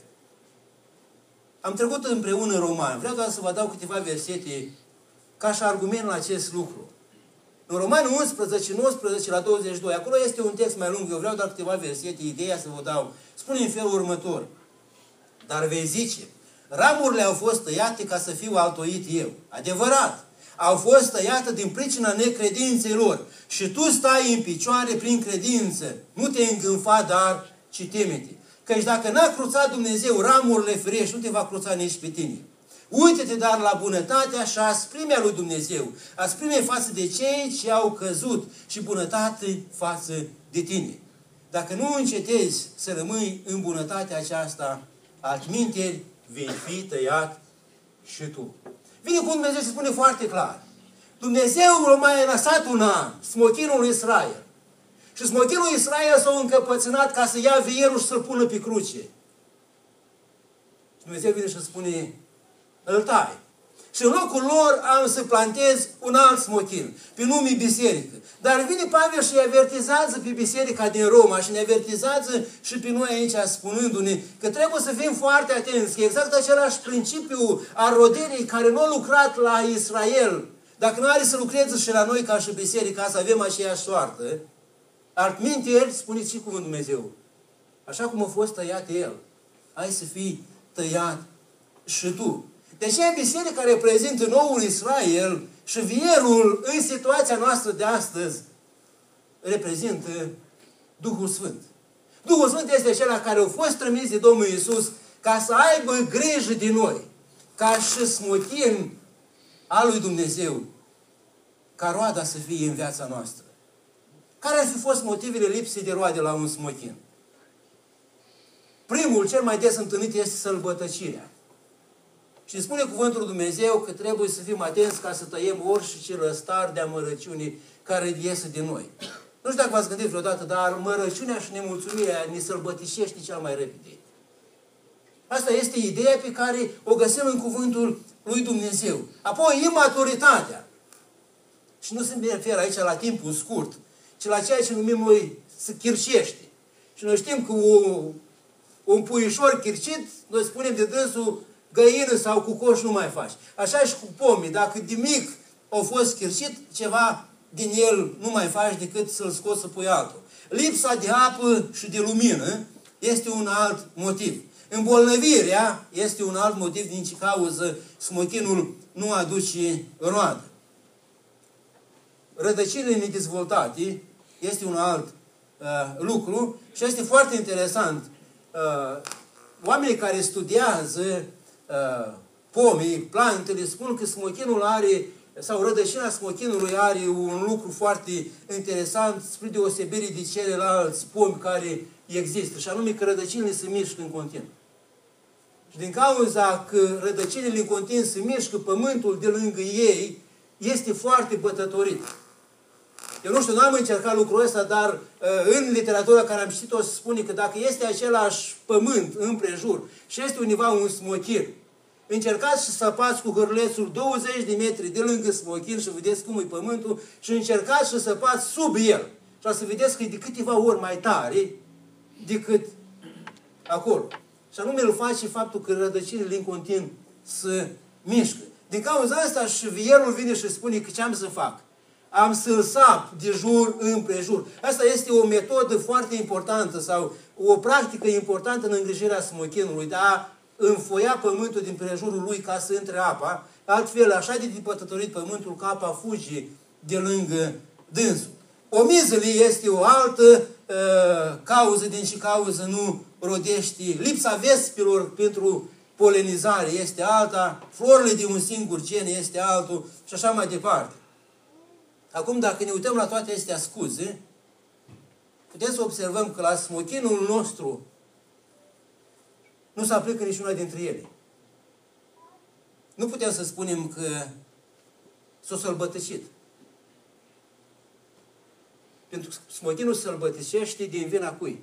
Am trecut împreună în Romani. Vreau doar să vă dau câteva versete ca și argument la acest lucru. În Romani unsprezece, nouăsprezece la douăzeci și doi, acolo este un text mai lung, eu vreau doar câteva versete, ideea să vă dau. Spune în felul următor. Dar vei zice, ramurile au fost tăiate ca să fiu altoit eu. Adevărat, au fost tăiate din pricina necredinței lor. Și tu stai în picioare prin credință. Nu te îngânfa, dar ci teme-te. Căci dacă n-a cruțat Dumnezeu ramurile firești, nu te va cruța nici pe tine. Uite-te dar la bunătatea și asprimea lui Dumnezeu. Asprime față de cei ce au căzut și bunătate față de tine. Dacă nu încetezi să rămâi în bunătatea aceasta, altminteri vei fi tăiat și tu. Vine cu Dumnezeu și spune foarte clar. Dumnezeu l-a mai lăsat un an, smochinul lui Israel. Și smochinul lui Israel s-a încăpățânat ca să ia vierul și să-l pună pe cruce. Și Dumnezeu vine și spune, îl tai. Și în locul lor am să plantez un alt smochin, pe nume biserică. Dar vine Pavel și îi avertizează pe biserica din Roma și ne avertizează și pe noi aici spunându-ne că trebuie să fim foarte atenți, că exact același principiu al roderii care nu a lucrat la Israel, dacă nu are să lucreze și la noi ca și biserica, să avem aceeași soartă, altminteri, spuneți și cuvântul Dumnezeu, așa cum a fost tăiat el, hai să fii tăiat și tu. De aceea biserica reprezintă noul Israel și vierul în situația noastră de astăzi reprezintă Duhul Sfânt. Duhul Sfânt este acela care a fost trimis de Domnul Iisus ca să aibă grijă de noi, ca și smochin al lui Dumnezeu, ca roada să fie în viața noastră. Care ar fi fost motivele lipsei de roade la un smochin? Primul, cel mai des întâlnit, este sălbătăcirea. Și spune cuvântul lui Dumnezeu că trebuie să fim atenți ca să tăiem orice răstar de amărăciune care iese din noi. Nu știu dacă v-ați gândit vreodată, dar amărăciunea și nemulțumirea ne sălbăticește cel mai repede. Asta este ideea pe care o găsim în cuvântul lui Dumnezeu. Apoi, imaturitatea. Și nu se referă aici la timpul scurt, ci la ceea ce numim noi să chircește. Și noi știm că o, un puișor chircit, noi spunem de dânsul, găină sau cu coș nu mai faci. Așa și cu pomii. Dacă de mic au fost chircit, ceva din el nu mai faci decât să-l scoți să pui altul. Lipsa de apă și de lumină este un alt motiv. Îmbolnăvirea este un alt motiv din ce cauză smochinul nu aduce roadă. Rădăcinile nedezvoltate este un alt uh, lucru și este foarte interesant. Uh, oamenii care studiază Uh, pomii, plantele, spun că smochinul are sau rădăcina smochinului are un lucru foarte interesant spre deosebire de celelalte pomi care există, și anume că rădăcinile se mișcă în continuu. Și din cauza că rădăcinile în continuu se mișcă, pământul de lângă ei este foarte bătătorit. Eu nu știu, n-am încercat lucrul ăsta, dar în literatura care am citit-o se spune că dacă este același pământ împrejur și este undeva un smochin, încercați să săpați cu hârlețul douăzeci de metri de lângă smochin și vedeți cum e pământul și încercați să săpați sub el. Și să vedeți că e de câteva ori mai tare decât acolo. Și anume îl face faptul că rădăcinile în continuu se mișcă. Din cauza asta și vierul vine și spune că ce am să fac? Am să-l sap de jur împrejur. Asta este o metodă foarte importantă sau o practică importantă în îngrijirea smochinului, de a înfoia pământul din prejurul lui ca să intre apa, altfel așa de depătătorit pământul că apa fuge de lângă dânsul. Omizele este o altă uh, cauză, din ce cauză nu rodește. Lipsa vespilor pentru polenizare este alta, florile de un singur gen este altul și așa mai departe. Acum, dacă ne uităm la toate acestea scuze, putem să observăm că la smochinul nostru nu se aplică niciuna dintre ele. Nu putem să spunem că s-o sălbătăcit. Pentru că smochinul se sălbăticește din vina cui?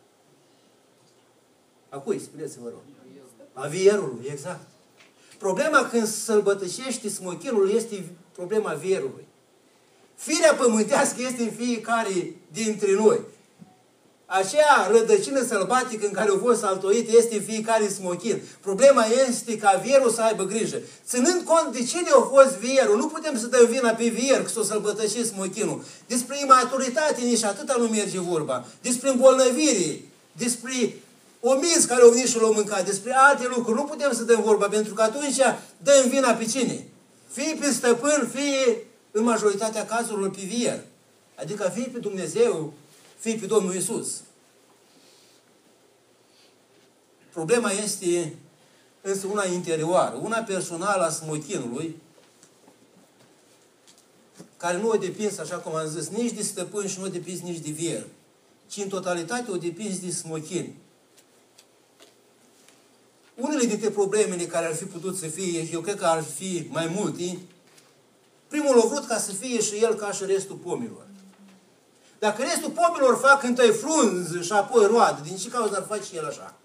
A cui? Spuneți-vă rog. A vierului, exact. Problema când se sălbăticește smochinul este problema vierului. Firea pământească este în fiecare dintre noi. Acea rădăcină sălbatică în care au fost altoite este în fiecare smochin. Problema este ca vierul să aibă grijă. Ținând cont de cine a fost vierul, nu putem să dăm vina pe vier că s-o sălbătăcit smochinul. Despre imaturitate nici atâta nu merge vorba. Despre îmbolnăvire, despre omizi care au venit și l-au mâncat, despre alte lucruri. Nu putem să dăm vorba, pentru că atunci dăm vina pe cine? Fie pe stăpân, fie în majoritatea cazurilor pe vier. Adică fie pe Dumnezeu, fie pe Domnul Iisus. Problema este însă una interioară, una personală a smochinului, care nu o depins, așa cum am zis, nici de stăpân și nu o depins nici de vier, ci în totalitate o depins de smochin. Unele dintre problemele care ar fi putut să fie, eu cred că ar fi mai multe, primul a vrut ca să fie și el ca și restul pomilor. Dacă restul pomilor fac întâi frunză și apoi roadă, din ce cauză ar face și el așa?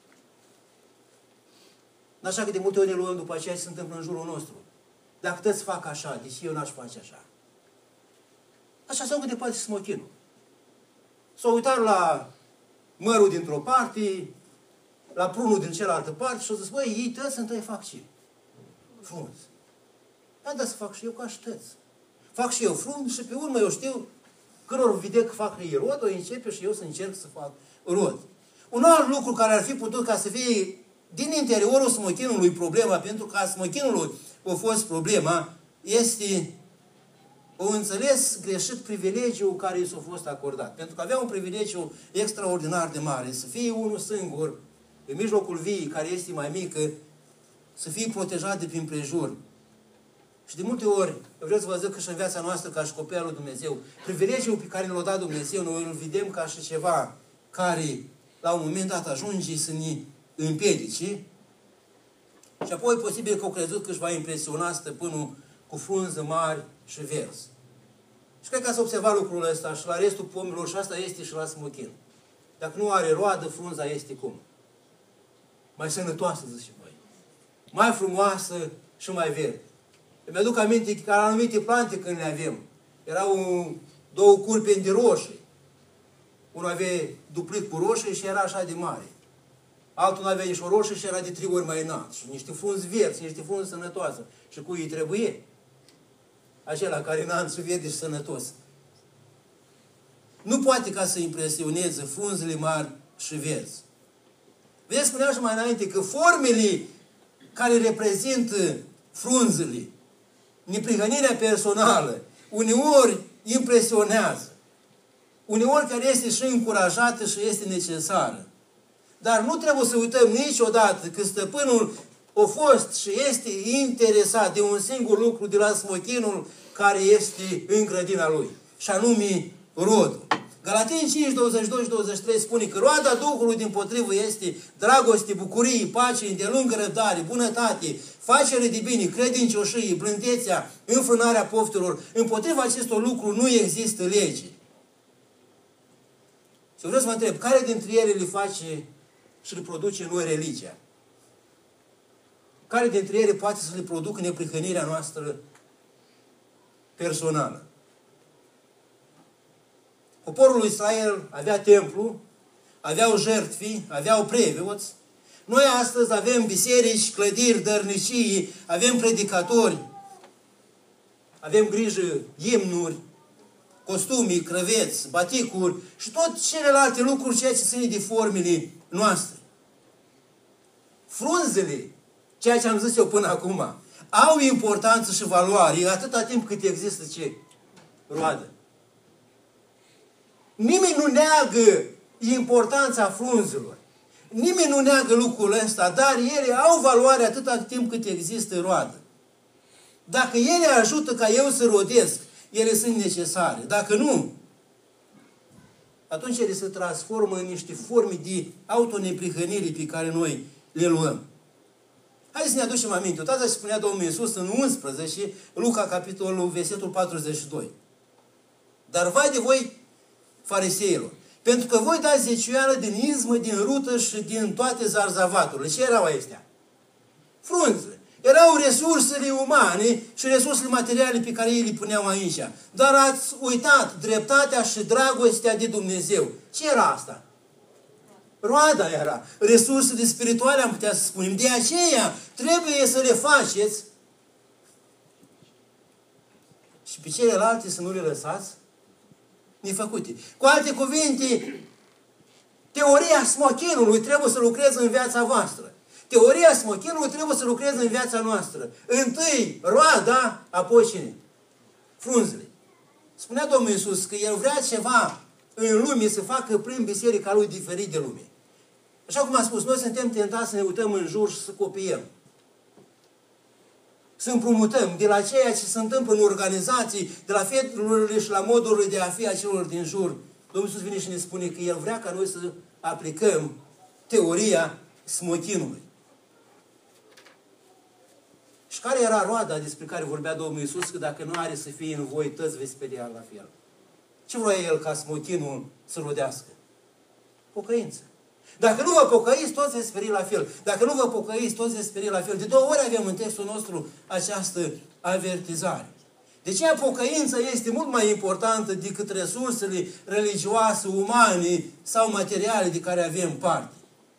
Așa că de multe ori ne luăm după aceea ce se întâmplă în jurul nostru. Dacă toți fac așa, deși eu n-aș face așa. Așa s-au gândit poate smochinul. S-au uitat la mărul dintr-o parte, la prunul din cealaltă parte și au zis, băi, ei toți întâi fac ce? Frunză. Da, da, să fac și eu ca și toți. Fac și eu frunză și pe urmă eu știu căror vede că fac ei rod, o începe și eu să încerc să fac rod. Un alt lucru care ar fi putut ca să fie din interiorul smochinului problema, pentru că a smochinului a fost problema, este o înțeles greșit privilegiul care i s-a fost acordat. Pentru că avea un privilegiu extraordinar de mare, să fie unul singur, în mijlocul viei, care este mai mică, să fie protejat de prin prejur. Și de multe ori, eu vreau să vă zic că și în viața noastră, ca și copii al lui Dumnezeu, privilegiul pe care l-a dat Dumnezeu, noi îl vedem ca și ceva care, la un moment dat, ajunge să ne împiedice. Și apoi, posibil că au crezut că își va impresiona stăpânul cu frunză mari și verzi. Și cred că ați observat lucrul ăsta și la restul pomilor, și asta este și la smochin. Dacă nu are roadă, frunza este cum? Mai sănătoasă, zice voi. Mai frumoasă și mai verde. Îmi aduc aminte că la anumite plante când le avem, erau două curpeni de roșii. Unul avea duplit cu roșii și era așa de mare. Altul nu avea nici o roșie și era de trei ori mai înalt. Și niște frunzi verzi, niște frunzi sănătoase. Și cui îi trebuie? Acela care înalt și verde și sănătos. Nu poate ca să impresioneze frunzele mari și verzi. Vedeți, spuneam și mai înainte că formele care reprezintă frunzele, neprihănirea personală, uneori impresionează. Uneori care este și încurajată și este necesară. Dar nu trebuie să uităm niciodată că stăpânul a fost și este interesat de un singur lucru de la smochinul care este în grădina lui, și anume rodul. Galateni cinci, douăzeci și doi și douăzeci și trei spune că roada Duhului dimpotrivă este dragoste, bucurie, pace, îndelungă răbdare, bunătate, facere de bine, credincioșie, blândețea, înfrânarea poftelor. Împotriva acestor lucruri nu există lege. Și vreau să vă întreb, care dintre ele le face și le produce în noi religia? Care dintre ele poate să le producă neprihănirea noastră personală? Poporul lui Israel avea templu, aveau jertfi, aveau preoți. Noi astăzi avem biserici, clădiri, dărnicii, avem predicatori, avem grijă, imnuri, costumii, crăveți, baticuri și tot celelalte lucruri, ceea ce ține de formele noastre. Frunzele, ceea ce am zis eu până acum, au importanță și valoare atâta timp cât există ce? Roadă. Nimeni nu neagă importanța frunzelor. Nimeni nu neagă lucrul ăsta, dar ele au valoare atâta timp cât există roadă. Dacă ele ajută ca eu să rodesc, ele sunt necesare. Dacă nu, atunci ele se transformă în niște forme de autoneprihănire pe care noi le luăm. Haideți să ne aducem aminte. Tata se spunea Domnul Iisus în unsprezece, Luca, capitolul, versetul patruzeci și doi. Dar vai de voi, fariseilor, pentru că voi dați zeciuială din izmă, din rută și din toate zarzavaturile. Ce erau astea? Frunze. Erau resursele umane și resursele materiale pe care ei le puneau aici. Dar ați uitat dreptatea și dragostea de Dumnezeu. Ce era asta? Roada era. Resursele spirituale, am putea să spunem. De aceea trebuie să le faceți și pe celelalte să nu le lăsați nefăcute. Cu alte cuvinte, teoria smochinului trebuie să lucreze în viața voastră. Teoria smochinului trebuie să lucreze în viața noastră. Întâi roada, apoi cine? Frunzele. Spunea Domnul Iisus că El vrea ceva în lume să facă prin biserica Lui diferit de lume. Așa cum am spus, noi suntem tentați să ne uităm în jur și să copiem. Să împrumutăm de la ceea ce se întâmplă în organizații, de la felurile și la modurile de a fi a celor din jur. Domnul Iisus vine și ne spune că El vrea ca noi să aplicăm teoria smochinului. Și care era roada despre care vorbea Domnul Iisus, că dacă nu are să fie în voi, toți veți speria la fel? Ce vrea El ca smochinul să rodească? Pocăință. Dacă nu vă pocăiți, toți veți speri la fel. Dacă nu vă pocăiți, toți veți speri la fel. De două ori avem în textul nostru această avertizare. De aceea pocăința este mult mai importantă decât resursele religioase, umane sau materiale de care avem parte.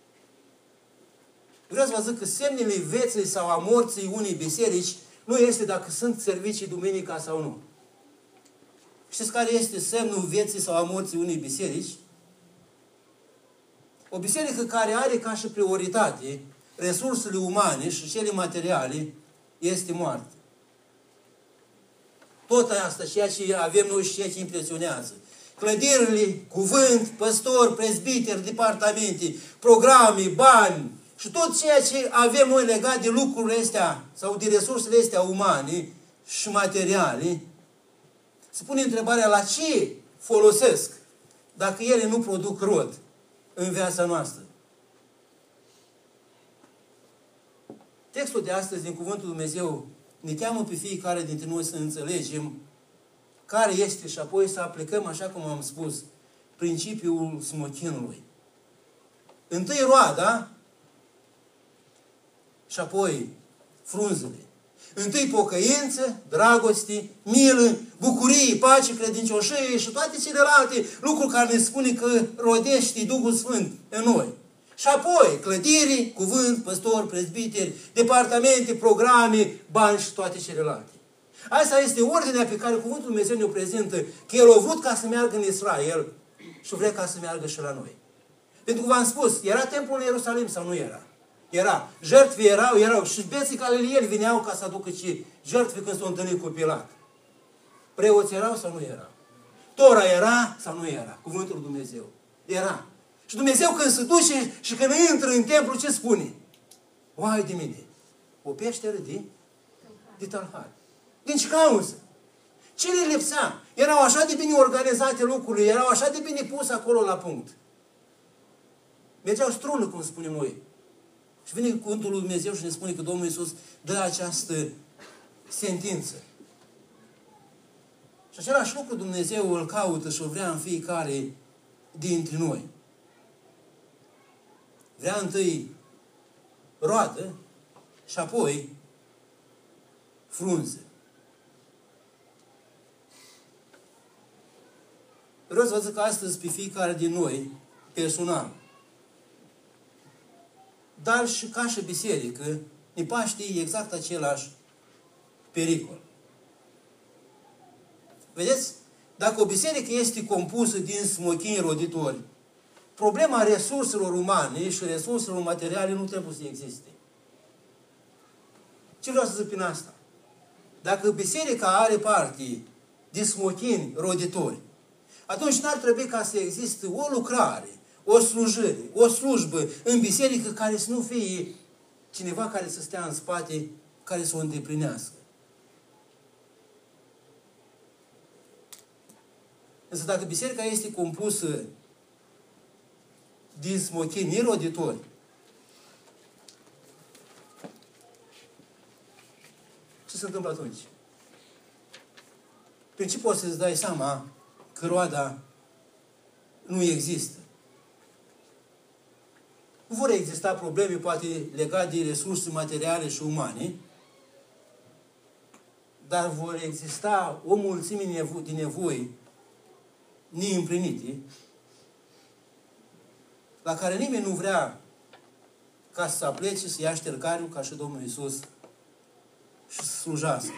Vreau să vă zic că semnele vieții sau a morții unei biserici nu este dacă sunt servicii duminica sau nu. Știți care este semnul vieții sau a morții unei biserici? O biserică care are ca și prioritate resursele umane și cele materiale este moarte. Tot asta, ceea ce avem noi și ceea ce impresionează. Clădirile, cuvânt, păstori, prezbiteri, departamente, programe, bani și tot ceea ce avem noi legat de lucrurile astea sau de resursele astea umane și materiale, se pune întrebarea la ce folosesc dacă ele nu produc rod în viața noastră. Textul de astăzi din Cuvântul Dumnezeu ne cheamă pe fiecare dintre noi să înțelegem care este și apoi să aplicăm, așa cum am spus, principiul smochinului. Întâi roada și apoi frunzele. Întâi pocăință, dragoste, milă, bucurie, pace, credincioșie și toate celelalte lucruri care ne spune că rodește Duhul Sfânt în noi. Și apoi clădiri, cuvânt, păstori, prezbiteri, departamente, programe, bani și toate celelalte. Asta este ordinea pe care Cuvântul Dumnezeu ne-o prezintă, că El a vrut ca să meargă în Israel și vrea ca să meargă și la noi. Pentru că v-am spus, era templul în Ierusalim sau nu era? Era. Jertfe erau, erau. Și beții galilieni vineau ca să aducă ce jertfe când s-au întâlnit cu Pilat. Preoți erau sau nu erau? Tora era sau nu era? Cuvântul lui Dumnezeu. Era. Și Dumnezeu când se duce și când intră în templu, ce spune? Vai de mine! O peșteră de, de tâlhari. Din ce cauză? Ce le lipsea? Erau așa de bine organizate lucrurile, erau așa de bine puse acolo la punct. Mergeau strună, cum spunem noi. Și vine cuvântul lui Dumnezeu și ne spune că Domnul Iisus dă această sentință. Și același lucru Dumnezeu îl caută și o vrea în fiecare dintre noi. Vrea întâi roadă și apoi frunze. Vreau să vă zic că astăzi pe fiecare din noi, personal, dar și ca și biserică, ne paște exact același pericol. Vedeți? Dacă o biserică este compusă din smochini roditori, problema resurselor umane și resurselor materiale nu trebuie să existe. Ce vreau să zic prin asta? Dacă biserica are parte de smochini roditori, atunci n-ar trebui ca să existe o lucrare, o slujire, o slujbă în biserică care să nu fie cineva care să stea în spate, care să o îndeplinească. Însă dacă biserica este compusă din smochini neroditori, ce se întâmplă atunci? Prin ce poți să-ți dai seama că roada nu există? Nu vor exista probleme, poate, legate de resurse materiale și umane, dar vor exista o mulțime de nevoi neîmplinite, la care nimeni nu vrea ca să aplece, să ia ștergariul ca și Domnul Iisus și să slujească.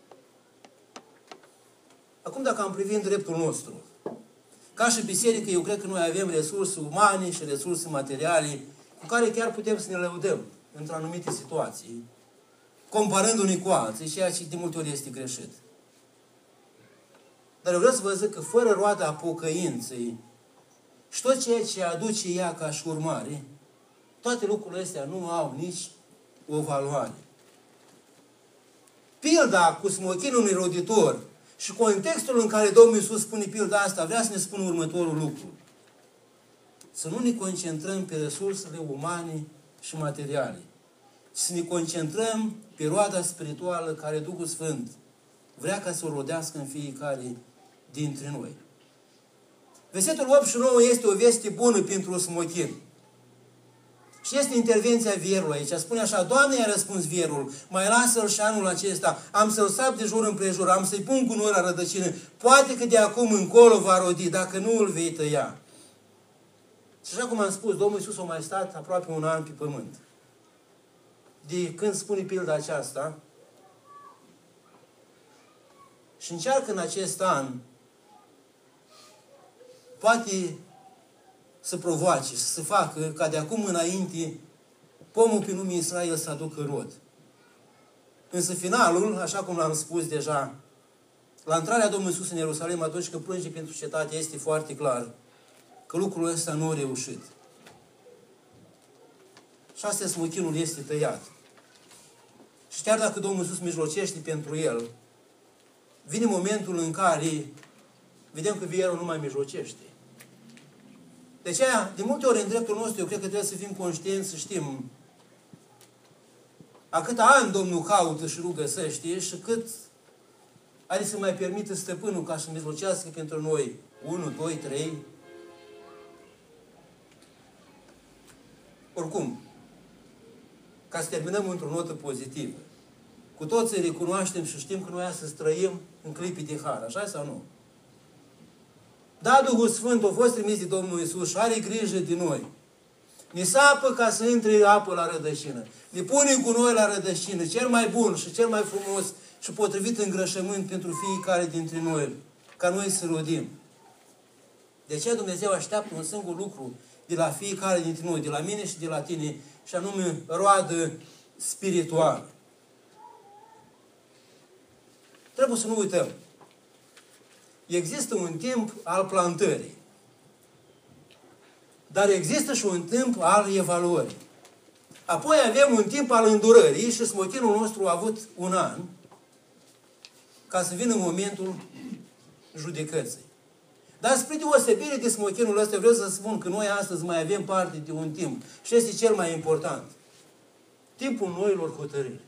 Acum, dacă am privit în dreptul nostru, ca și biserică, eu cred că noi avem resurse umane și resurse materiale cu care chiar putem să ne lăudăm într-o anumite situații, comparându-ne cu alții, ceea ce de multe ori este greșit. Dar eu vreau să vă zic că fără roada pocăinței și tot ceea ce aduce ea ca și urmare, toate lucrurile astea nu au nici o valoare. Pilda cu smochinul neroditor și contextul în care Domnul Iisus spune pilda asta, vrea să ne spună următorul lucru. Să nu ne concentrăm pe resursele umane și materiale, ci să ne concentrăm pe roada spirituală care Duhul Sfânt vrea ca să o rodească în fiecare dintre noi. Versetul opt și nouă este o veste bună pentru smochin. Și este intervenția vierului aici. Spune așa: Doamne, i-a răspuns vierul, mai lasă-l și anul acesta, am să-l sap de jur împrejur, am să-i pun gunoi la rădăcină, poate că de acum încolo va rodi, dacă nu îl vei tăia. Și așa cum am spus, Domnul Iisus a mai stat aproape un an pe pământ. De când spune pilda aceasta, și încearcă în acest an, poate să provoace, să se facă ca de acum înainte pomul pe nume Israel să aducă rod. Însă finalul, așa cum l-am spus deja, la intrarea Domnului Iisus în Ierusalim, atunci când plânge pentru cetate, este foarte clar că lucrul ăsta nu a reușit. Și asta smochinul este tăiat. Și chiar dacă Domnul Iisus mijlocește pentru el, vine momentul în care vedem că vierul nu mai mijlocește. De aceea, de multe ori în dreptul nostru, eu cred că trebuie să fim conștienți, să știm a cât ani Domnul caută și rugă găsește și cât are să mai permită stăpânul ca să mijlocească pentru noi unu, doi, trei. Oricum, ca să terminăm într-o notă pozitivă, cu toții recunoaștem și știm că noi astăzi trăim în clipi de har, așa sau nu? Da, Duhul Sfânt a fost trimis de Domnul Iisus și are grijă de noi. Ne sapă ca să intre apă la rădăcină. Ne pune cu noi la rădăcină, cel mai bun și cel mai frumos și potrivit îngrășământ pentru fiecare dintre noi, ca noi să rodim. De aceea Dumnezeu așteaptă un singur lucru de la fiecare dintre noi, de la mine și de la tine, și anume roadă spirituală. Trebuie să nu uităm. Există un timp al plantării. Dar există și un timp al evaluării. Apoi avem un timp al îndurării și smochinul nostru a avut un an ca să vină momentul judecății. Dar spre deosebire de smochinul ăsta, vreau să spun că noi astăzi mai avem parte de un timp și este cel mai important. Timpul noilor hotărâri.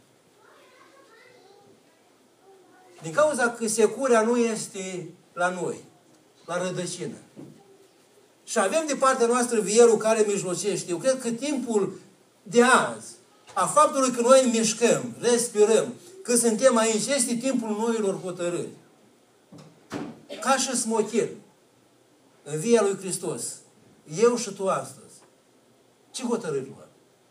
Din cauza că securea nu este la noi, la rădăcină. Și avem de partea noastră vierul care mijlocește. Eu cred că timpul de azi, a faptului că noi mișcăm, respirăm, că suntem aici, este timpul noilor hotărâri. Ca și smochin, în via lui Hristos, eu și tu astăzi, ce hotărâri luăm?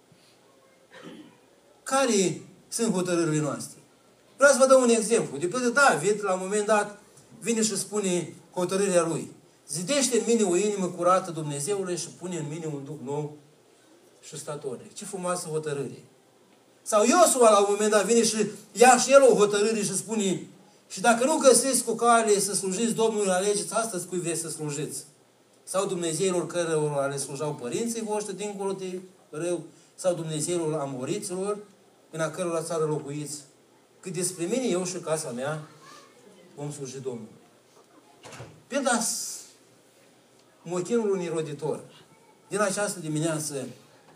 Care sunt hotărârile noastre? Vreau să vă dau un exemplu. De pildă David, la un moment dat, vine și spune hotărârea lui. Zidește în mine o inimă curată Dumnezeului și pune în mine un duh nou și statornic. Ce frumoasă hotărâre! Sau Iosua, la un moment dat, vine și ia și el o hotărâre și spune: și dacă nu găsiți cu care să slujiți Domnului, alegeți astăzi cui vreți să slujiți. Sau Dumnezeilor cărora le slujau părinții voștri dincolo de râu, sau Dumnezeilor amoriților, în a cărora țară locuiți. Cât despre mine, eu și casa mea vom sluji Domnului. Pilda mochinului roditor din această dimineață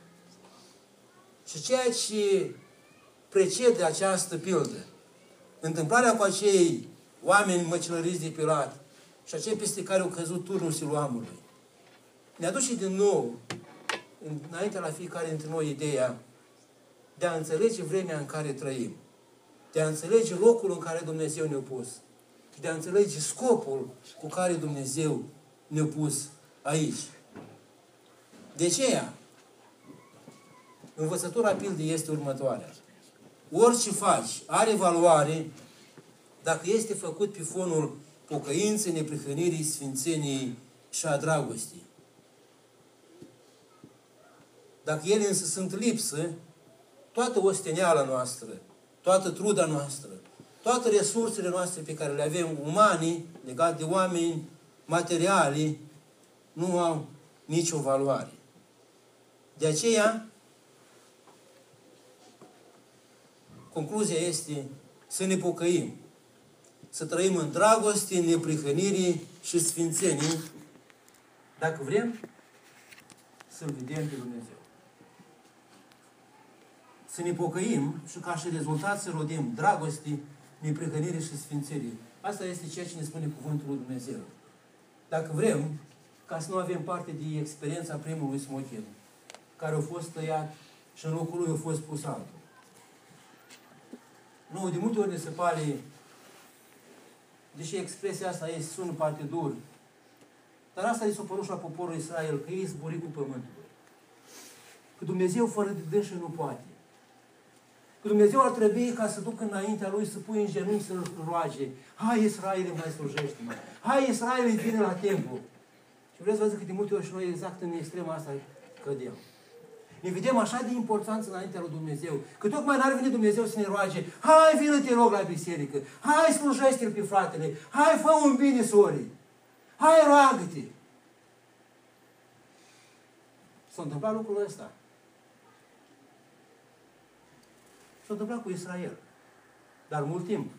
și ceea ce precede această pildă, întâmplarea cu acei oameni măcelăriți de Pilat și acei peste care au căzut turnul Siloamului, ne aduce din nou, înainte la fiecare dintre noi, ideea de a înțelege vremea în care trăim, de a înțelege locul în care Dumnezeu ne-a pus și de a înțelege scopul cu care Dumnezeu ne-a pus aici. De aceea, învățătura pildei este următoarea. Orice faci are valoare dacă este făcut pe fonul pocăinței, neprihănirii, sfințeniei și a dragostii. Dacă ele însă sunt lipsă, toată osteneala noastră, toată truda noastră, toate resursele noastre pe care le avem, umanii, legate de oameni, materiale, nu au nicio valoare. De aceea, concluzia este să ne pocăim, să trăim în dragoste, în neprihănire și sfințenie, dacă vrem să-L vedem pe Dumnezeu. Să ne pocăim și ca și rezultat să rodim dragoste, neprihănire și sfințenie. Asta este ceea ce ne spune Cuvântul lui Dumnezeu. Dacă vrem, ca să nu avem parte de experiența primului smochin, care a fost tăiat și în locul lui a fost pus altul. Nu, de multe ori ne se pare, deși expresia asta ei sună parte dur, dar asta i s-a părut și la poporul Israel, că ei zburi cu pământul. Că Dumnezeu fără de dânșă nu poate. Că Dumnezeu ar trebui ca să ducă înaintea Lui, să pui în genunchi să-L roage. Hai, Israel, mai slujește-mă. Hai, Israel, vine la templu. Și vreau să vă zic că de multe ori și noi exact în extrema asta cădem. Ne vedem așa de importanță înaintea lui Dumnezeu, că tocmai n-ar veni Dumnezeu să ne roage: hai, vină, te rog, la biserică. Hai, slujește-L pe fratele. Hai, fă un bine, sorii. Hai, roagă-te. S-a întâmplat lucrul ăsta. S-a întâmplat cu Israel. Dar mult timp.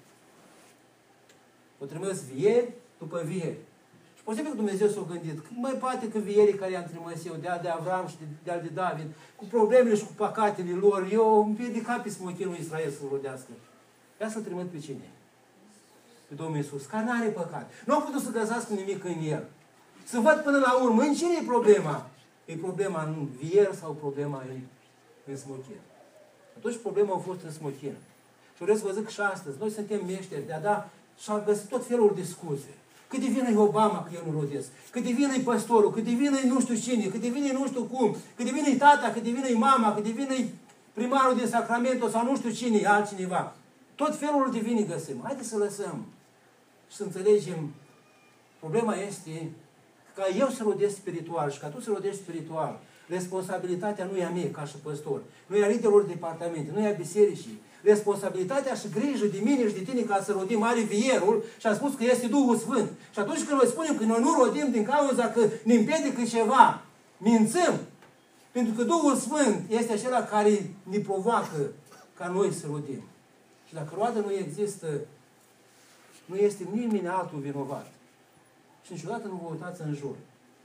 O trimis vieri după vieri. Și posibil că Dumnezeu s-a gândit că mai poate că vierii care i-am trimis eu, de al de Avram și de al de David, cu problemele și cu păcatele lor, eu împiedicat pe smochinul Israel să-l rodească. Ia să-l trimit pe cine? Pe Domnul Iisus, care n-are păcat. Nu au putut să găsească nimic în el. Să văd până la urmă, în cine e problema? E problema în vier sau problema în, în smochin? Atunci problema a fost în smochin. Și vreau să vă zic și astăzi, noi suntem meșteri de a da și a găsit tot felul de scuze. Cât de vină-i Obama că eu nu rodesc, cât de vină-i păstorul, cât de vină-i nu știu cine, cât de vină-i nu știu cum, cât de vină-i tata, cât de vină-i mama, cât de vină-i primarul din Sacramento sau nu știu cine, altcineva. Tot felul de vine găsim. Haideți să lăsăm și să înțelegem. Problema este ca eu să rodesc spiritual și ca tu să rodești spiritual. Responsabilitatea nu e a mea ca și păstor, nu e a liderilor de departamente, nu e a bisericii. Responsabilitatea și grijă de mine și de tine ca să rodim are vierul și a spus că este Duhul Sfânt. Și atunci când noi spunem că noi nu rodim din cauza că ne împiedică ceva, mințăm. Pentru că Duhul Sfânt este acela care ne provoacă ca noi să rodim. Și dacă roadă nu există, nu este nimeni altul vinovat. Și niciodată nu vă uitați în jur.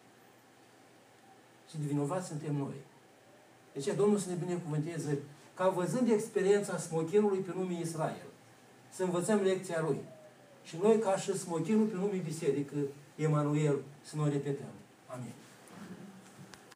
Și de vinovați suntem noi. De aceea Domnul să ne binecuvânteze ca văzând experiența smochinului pe nume Israel, să învățăm lecția lui. Și noi, ca și smochinul pe nume Biserică, Emanuel, să noi repetăm. Amin.